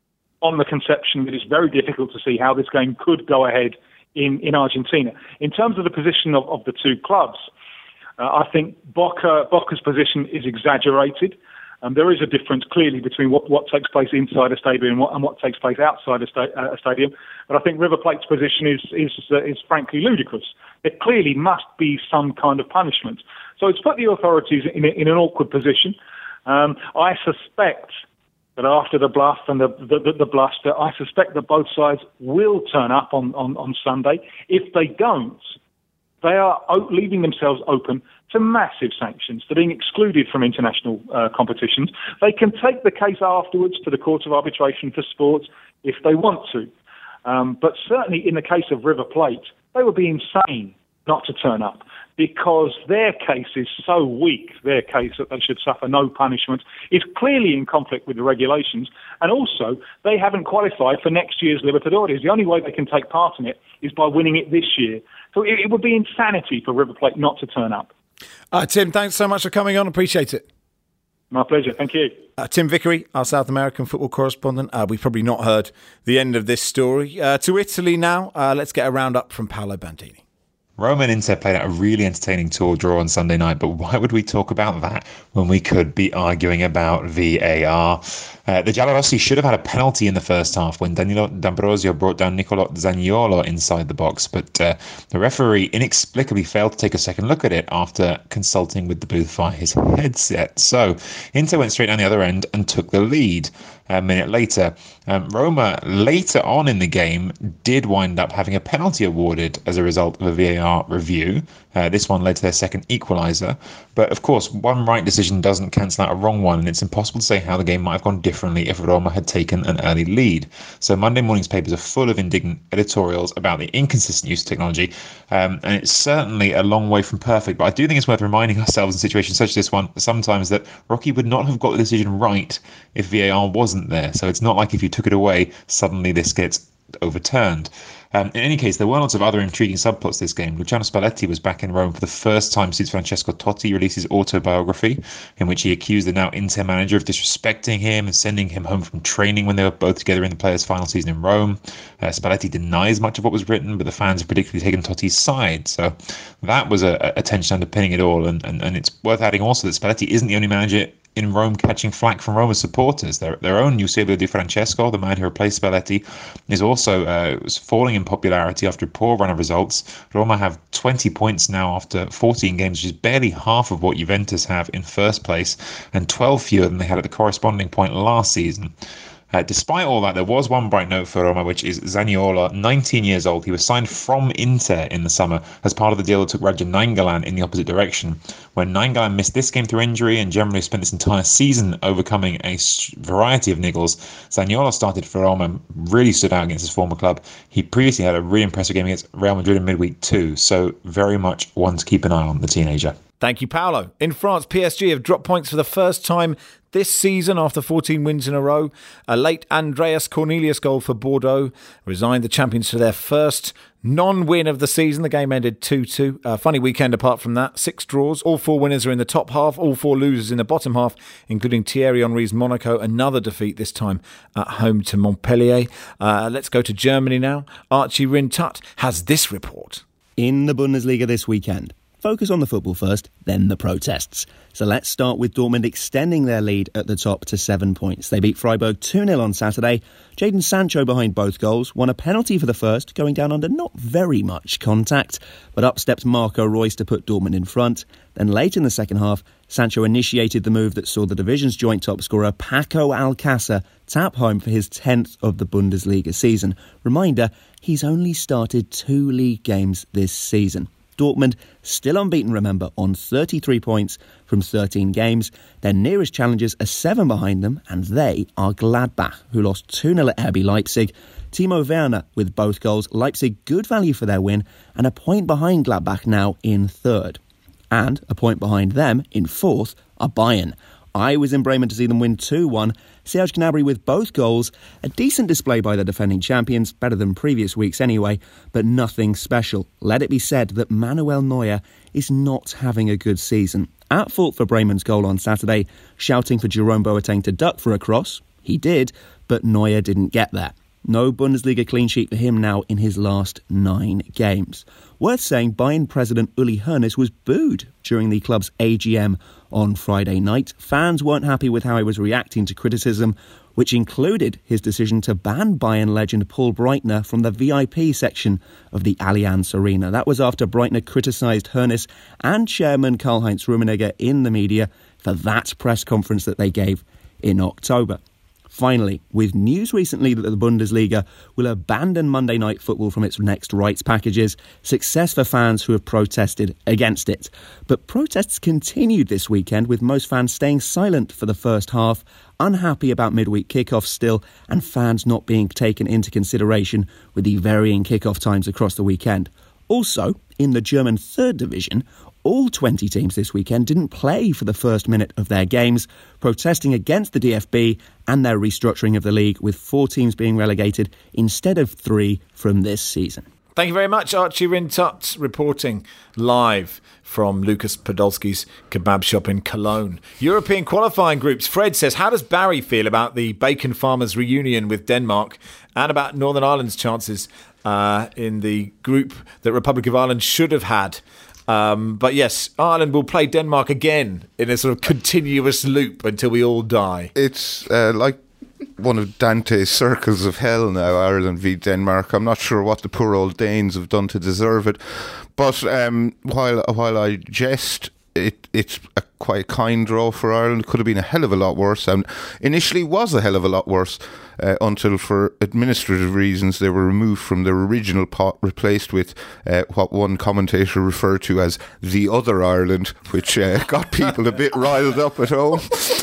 on the conception that it's very difficult to see how this game could go ahead in, in Argentina. In terms of the position of, of the two clubs, Uh, I think Boca, Boca's position is exaggerated. Um, there is a difference clearly between what, what takes place inside a stadium and what, and what takes place outside a, sta- uh, a stadium. But I think River Plate's position is is, uh, is frankly ludicrous. There clearly must be some kind of punishment. So it's put the authorities in, a, in an awkward position. Um, I suspect that after the bluff and the, the, the, the bluster, I suspect that both sides will turn up on, on, on Sunday. If they don't, they are leaving themselves open to massive sanctions, to being excluded from international uh, competitions. They can take the case afterwards to the Court of Arbitration for Sports if they want to. Um, but certainly in the case of River Plate, they would be insane not to turn up. because their case is so weak, their case that they should suffer no punishment, is clearly in conflict with the regulations. And also, they haven't qualified for next year's Libertadores. The only way they can take part in it is by winning it this year. So it, it would be insanity for River Plate not to turn up. Uh, Tim, thanks so much for coming on. Appreciate it. My pleasure. Thank you. Uh, Tim Vickery, our South American football correspondent. Uh, we've probably not heard the end of this story. Uh, to Italy now. Uh, let's get a roundup from Paolo Bandini. Roma and Inter played out a really entertaining two-all draw on Sunday night, but why would we talk about that when we could be arguing about V A R? Uh, the Giallorossi should have had a penalty in the first half when Danilo D'Ambrosio brought down Nicolò Zaniolo inside the box, but uh, the referee inexplicably failed to take a second look at it after consulting with the booth via his headset. So Inter went straight down the other end and took the lead. A minute later, um, Roma later on in the game did wind up having a penalty awarded as a result of a V A R review. Uh, this one led to their second equaliser. But of course, one right decision doesn't cancel out a wrong one, and it's impossible to say how the game might have gone differently if Roma had taken an early lead. So Monday morning's papers are full of indignant editorials about the inconsistent use of technology, um, and it's certainly a long way from perfect. But I do think it's worth reminding ourselves in situations such as this one sometimes that Rocky would not have got the decision right if V A R wasn't there. So it's not like if you took it away, suddenly this gets overturned. Um, in any case, there were lots of other intriguing subplots this game. Luciano Spalletti was back in Rome for the first time since Francesco Totti released his autobiography, in which he accused the now Inter manager of disrespecting him and sending him home from training when they were both together in the players' final season in Rome. Uh, Spalletti denies much of what was written, but the fans have predictably taken Totti's side. So that was a, a tension underpinning it all. And, and, and it's worth adding also that Spalletti isn't the only manager in Rome catching flack from Roma's supporters. Their, their own Eusebio Di Francesco, the man who replaced Spalletti, is also uh, was falling in popularity after a poor run of results. Roma have twenty points now after fourteen games, which is barely half of what Juventus have in first place, and twelve fewer than they had at the corresponding point last season. Uh, despite all that, there was one bright note for Roma, which is Zaniolo, nineteen years old. He was signed from Inter in the summer as part of the deal that took Radja Nainggolan in the opposite direction. When Nainggolan missed this game through injury and generally spent this entire season overcoming a variety of niggles, Zaniolo started for Roma, really stood out against his former club. He previously had a really impressive game against Real Madrid in midweek too, so very much one to keep an eye on, the teenager. Thank you, Paolo. In France, P S G have dropped points for the first time this season after fourteen wins in a row. A late Andreas Cornelius goal for Bordeaux resigned the champions to their first non-win of the season. The game ended two two. A funny weekend apart from that. Six draws. All four winners are in the top half. All four losers in the bottom half, including Thierry Henry's Monaco. Another defeat, this time at home to Montpellier. Uh, let's go to Germany now. Archie Rintut has this report. In the Bundesliga this weekend, focus on the football first, then the protests. So let's start with Dortmund extending their lead at the top to seven points. They beat Freiburg two nil on Saturday. Jadon Sancho behind both goals, won a penalty for the first, going down under not very much contact. But up stepped Marco Reus to put Dortmund in front. Then late in the second half, Sancho initiated the move that saw the division's joint top scorer Paco Alcácer tap home for his tenth of the Bundesliga season. Reminder, he's only started two league games this season. Dortmund, still unbeaten, remember, on thirty-three points from thirteen games. Their nearest challengers are seven behind them, and they are Gladbach, who lost two nil at R B Leipzig. Timo Werner with both goals. Leipzig, good value for their win, and a point behind Gladbach now in third. And a point behind them in fourth are Bayern. I was in Bremen to see them win two one. Serge Gnabry with both goals. A decent display by the defending champions, better than previous weeks anyway, but nothing special. Let it be said that Manuel Neuer is not having a good season. At fault for Bremen's goal on Saturday, shouting for Jerome Boateng to duck for a cross. He did, but Neuer didn't get there. No Bundesliga clean sheet for him now in his last nine games. Worth saying, Bayern president Uli Hoeneß was booed during the club's A G M on Friday night. Fans weren't happy with how he was reacting to criticism, which included his decision to ban Bayern legend Paul Breitner from the V I P section of the Allianz Arena. That was after Breitner criticised Hoeneß and chairman Karl-Heinz Rummenigge in the media for that press conference that they gave in October. Finally, with news recently that the Bundesliga will abandon Monday Night Football from its next rights packages, success for fans who have protested against it. But protests continued this weekend, with most fans staying silent for the first half, unhappy about midweek kickoffs still, and fans not being taken into consideration with the varying kickoff times across the weekend. Also, in the German third division, all twenty teams this weekend didn't play for the first minute of their games, protesting against the D F B and their restructuring of the league, with four teams being relegated instead of three from this season. Thank you very much, Archie Rintut, reporting live from Lucas Podolski's kebab shop in Cologne. European qualifying groups. Fred says, how does Barry feel about the bacon farmers reunion with Denmark and about Northern Ireland's chances uh, in the group that Republic of Ireland should have had? Um, but yes, Ireland will play Denmark again in a sort of continuous loop until we all die. It's uh, like one of Dante's circles of hell now, Ireland v Denmark. I'm not sure what the poor old Danes have done to deserve it. But um, while while I jest, it it's a quite kind draw for Ireland. It could have been a hell of a lot worse, and initially was a hell of a lot worse uh, until, for administrative reasons, they were removed from their original pot, replaced with uh, what one commentator referred to as the other Ireland, which uh, got people a bit riled up at home.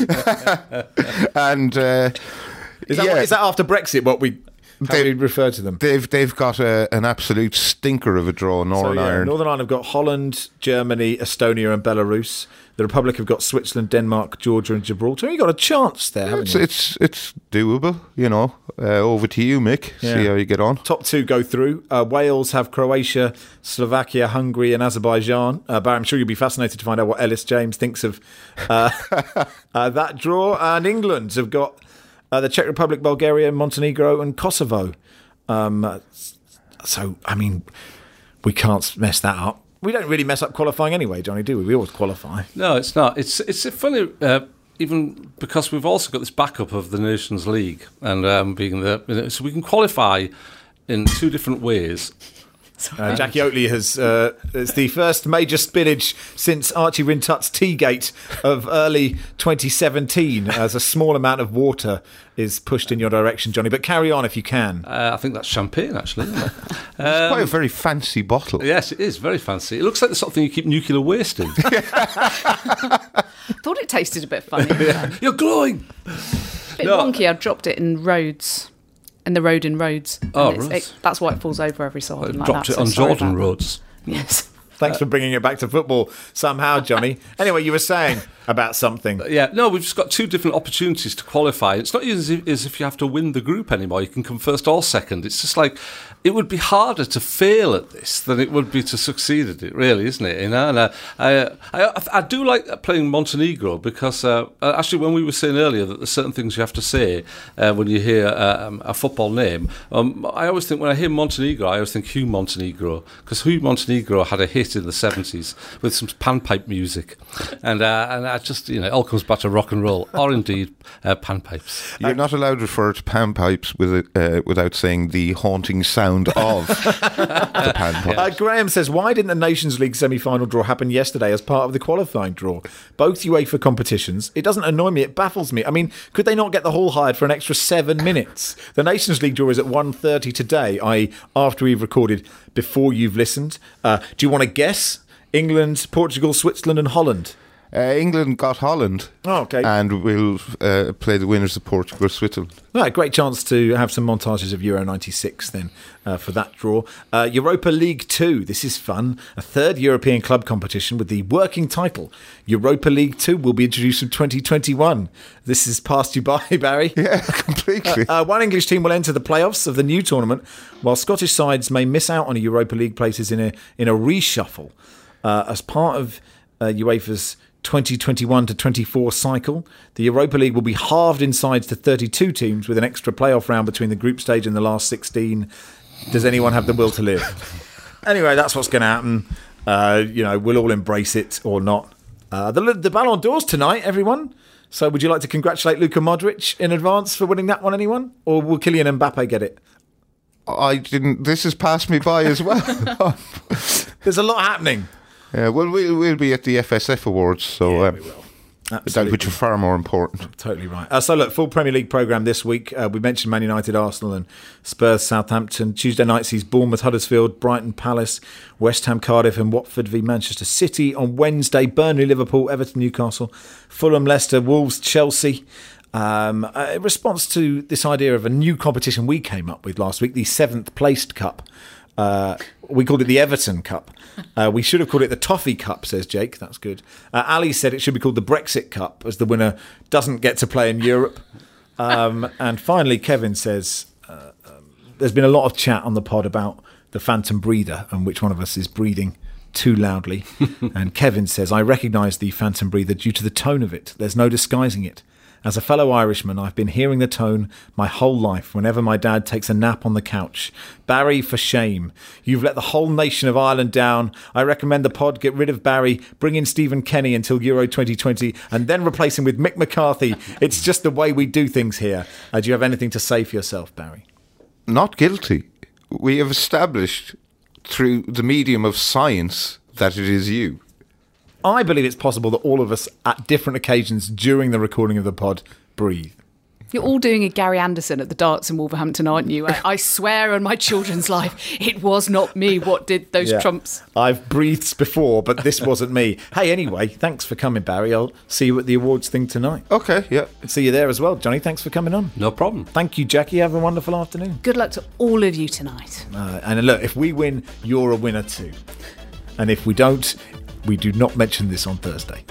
and uh, is that yeah. what, is that after Brexit? What we how they, we refer to them? They've they've got a, an absolute stinker of a draw. Northern so, yeah, Ireland. Northern Ireland have got Holland, Germany, Estonia, and Belarus. The Republic have got Switzerland, Denmark, Georgia, and Gibraltar. You got a chance there, haven't it's, you? It's it's doable, you know. Uh, over to you, Mick. Yeah. See how you get on. Top two go through. Uh, Wales have Croatia, Slovakia, Hungary, and Azerbaijan. Uh, but I'm sure you'll be fascinated to find out what Ellis James thinks of uh, uh, that draw. And England have got uh, the Czech Republic, Bulgaria, Montenegro, and Kosovo. Um, so, I mean, we can't mess that up. We don't really mess up qualifying anyway, Johnny, do we? We always qualify. No, it's not. It's it's funny, uh, even because we've also got this backup of the Nations League, and um, being the so we can qualify in two different ways. Uh, Jackie Oatley has uh, it's the first major spillage since Archie Rintut's Teagate of early twenty seventeen, as a small amount of water is pushed in your direction, Johnny. But carry on if you can. Uh, I think that's champagne, actually, isn't it? It's um, quite a very fancy bottle. Yes, it is very fancy. It looks like the sort of thing you keep nuclear waste in. Thought it tasted a bit funny. Yeah. You're glowing. Bit no. wonky. I dropped it in Rhodes. In the road in Rhodes. Oh, right. It, that's why it falls over every so often. I like dropped that, it so on Jordan Roads. Yes. Thanks for bringing it back to football somehow, Johnny. Anyway, you were saying about something. Yeah, no, we've just got two different opportunities to qualify. It's not as if, as if you have to win the group anymore. You can come first or second. It's just like, it would be harder to fail at this than it would be to succeed at it, really, isn't it? You know, and uh, I, I, I do like playing Montenegro because uh, actually, when we were saying earlier that there's certain things you have to say uh, when you hear uh, a football name, um, I always think when I hear Montenegro, I always think Hugh Montenegro, because Hugh Montenegro had a hit in the seventies with some panpipe music, and uh, and I just, you know, it all comes back to rock and roll, or indeed uh, panpipes. You're not allowed to refer to panpipes with uh, without saying the haunting sound of the panpipe. Uh, Graham says, why didn't the Nations League semi-final draw happen yesterday as part of the qualifying draw? Both UEFA competitions. It doesn't annoy me, it baffles me. I mean, could they not get the hall hired for an extra seven minutes? The Nations League draw is at one thirty today, that is after we've recorded, before you've listened. Uh, do you want to guess? England, Portugal, Switzerland and Holland. Uh, England got Holland. Oh, okay. And we'll uh, play the winners of Portugal, Switzerland. Right, great chance to have some montages of Euro ninety-six then uh, for that draw. Uh, Europa League two, this is fun. A third European club competition with the working title. Europa League two will be introduced in twenty twenty-one. This has passed you by, Barry. Yeah, completely. Uh, uh, one English team will enter the playoffs of the new tournament, while Scottish sides may miss out on a Europa League places in a, in a reshuffle. Uh, as part of uh, UEFA's twenty twenty-one to twenty-four cycle, the Europa League will be halved in sides to thirty-two teams with an extra playoff round between the group stage and the last sixteen. Does anyone have the will to live? Anyway, that's what's going to happen. Uh, you know, we'll all embrace it or not. Uh, the, the Ballon d'Or's tonight, everyone. So would you like to congratulate Luka Modric in advance for winning that one, anyone? Or will Kylian Mbappe get it? I didn't. This has passed me by as well. There's a lot happening. Yeah, well, we'll, we'll be at the F S F Awards, so yeah, um, we will. that, which are far more important. Totally right. Uh, so, look, full Premier League programme this week. Uh, we mentioned Man United, Arsenal and Spurs, Southampton. Tuesday night sees Bournemouth, Huddersfield, Brighton, Palace, West Ham, Cardiff and Watford v Manchester City. On Wednesday, Burnley, Liverpool, Everton, Newcastle, Fulham, Leicester, Wolves, Chelsea. Um, in response to this idea of a new competition we came up with last week, the seventh placed cup. Uh, we called it the Everton Cup. Uh, we should have called it the Toffee Cup, says Jake. That's good. Uh, Ali said it should be called the Brexit Cup, as the winner doesn't get to play in Europe. Um, and finally, Kevin says, uh, um, there's been a lot of chat on the pod about the phantom breather and which one of us is breathing too loudly. And Kevin says, I recognise the phantom breather due to the tone of it. There's no disguising it. As a fellow Irishman, I've been hearing the tone my whole life whenever my dad takes a nap on the couch. Barry, for shame. You've let the whole nation of Ireland down. I recommend the pod get rid of Barry, bring in Stephen Kenny until Euro twenty twenty, and then replace him with Mick McCarthy. It's just the way we do things here. Uh, do you have anything to say for yourself, Barry? Not guilty. We have established through the medium of science that it is you. I believe it's possible that all of us, at different occasions during the recording of the pod, breathe. You're all doing a Gary Anderson at the darts in Wolverhampton, aren't you? I, I swear on my children's life, it was not me what did those Yeah. trumps. I've breathed before, but this wasn't me. Hey, anyway, thanks for coming, Barry. I'll see you at the awards thing tonight. Okay, yeah. See you there as well. Johnny, thanks for coming on. No problem. Thank you, Jackie. Have a wonderful afternoon. Good luck to all of you tonight. Uh, and look, if we win, you're a winner too. And if we don't, we do not mention this on Thursday.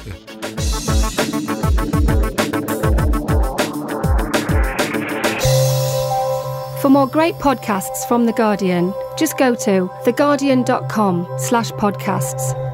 For more great podcasts from The Guardian, just go to theguardian.com slash podcasts.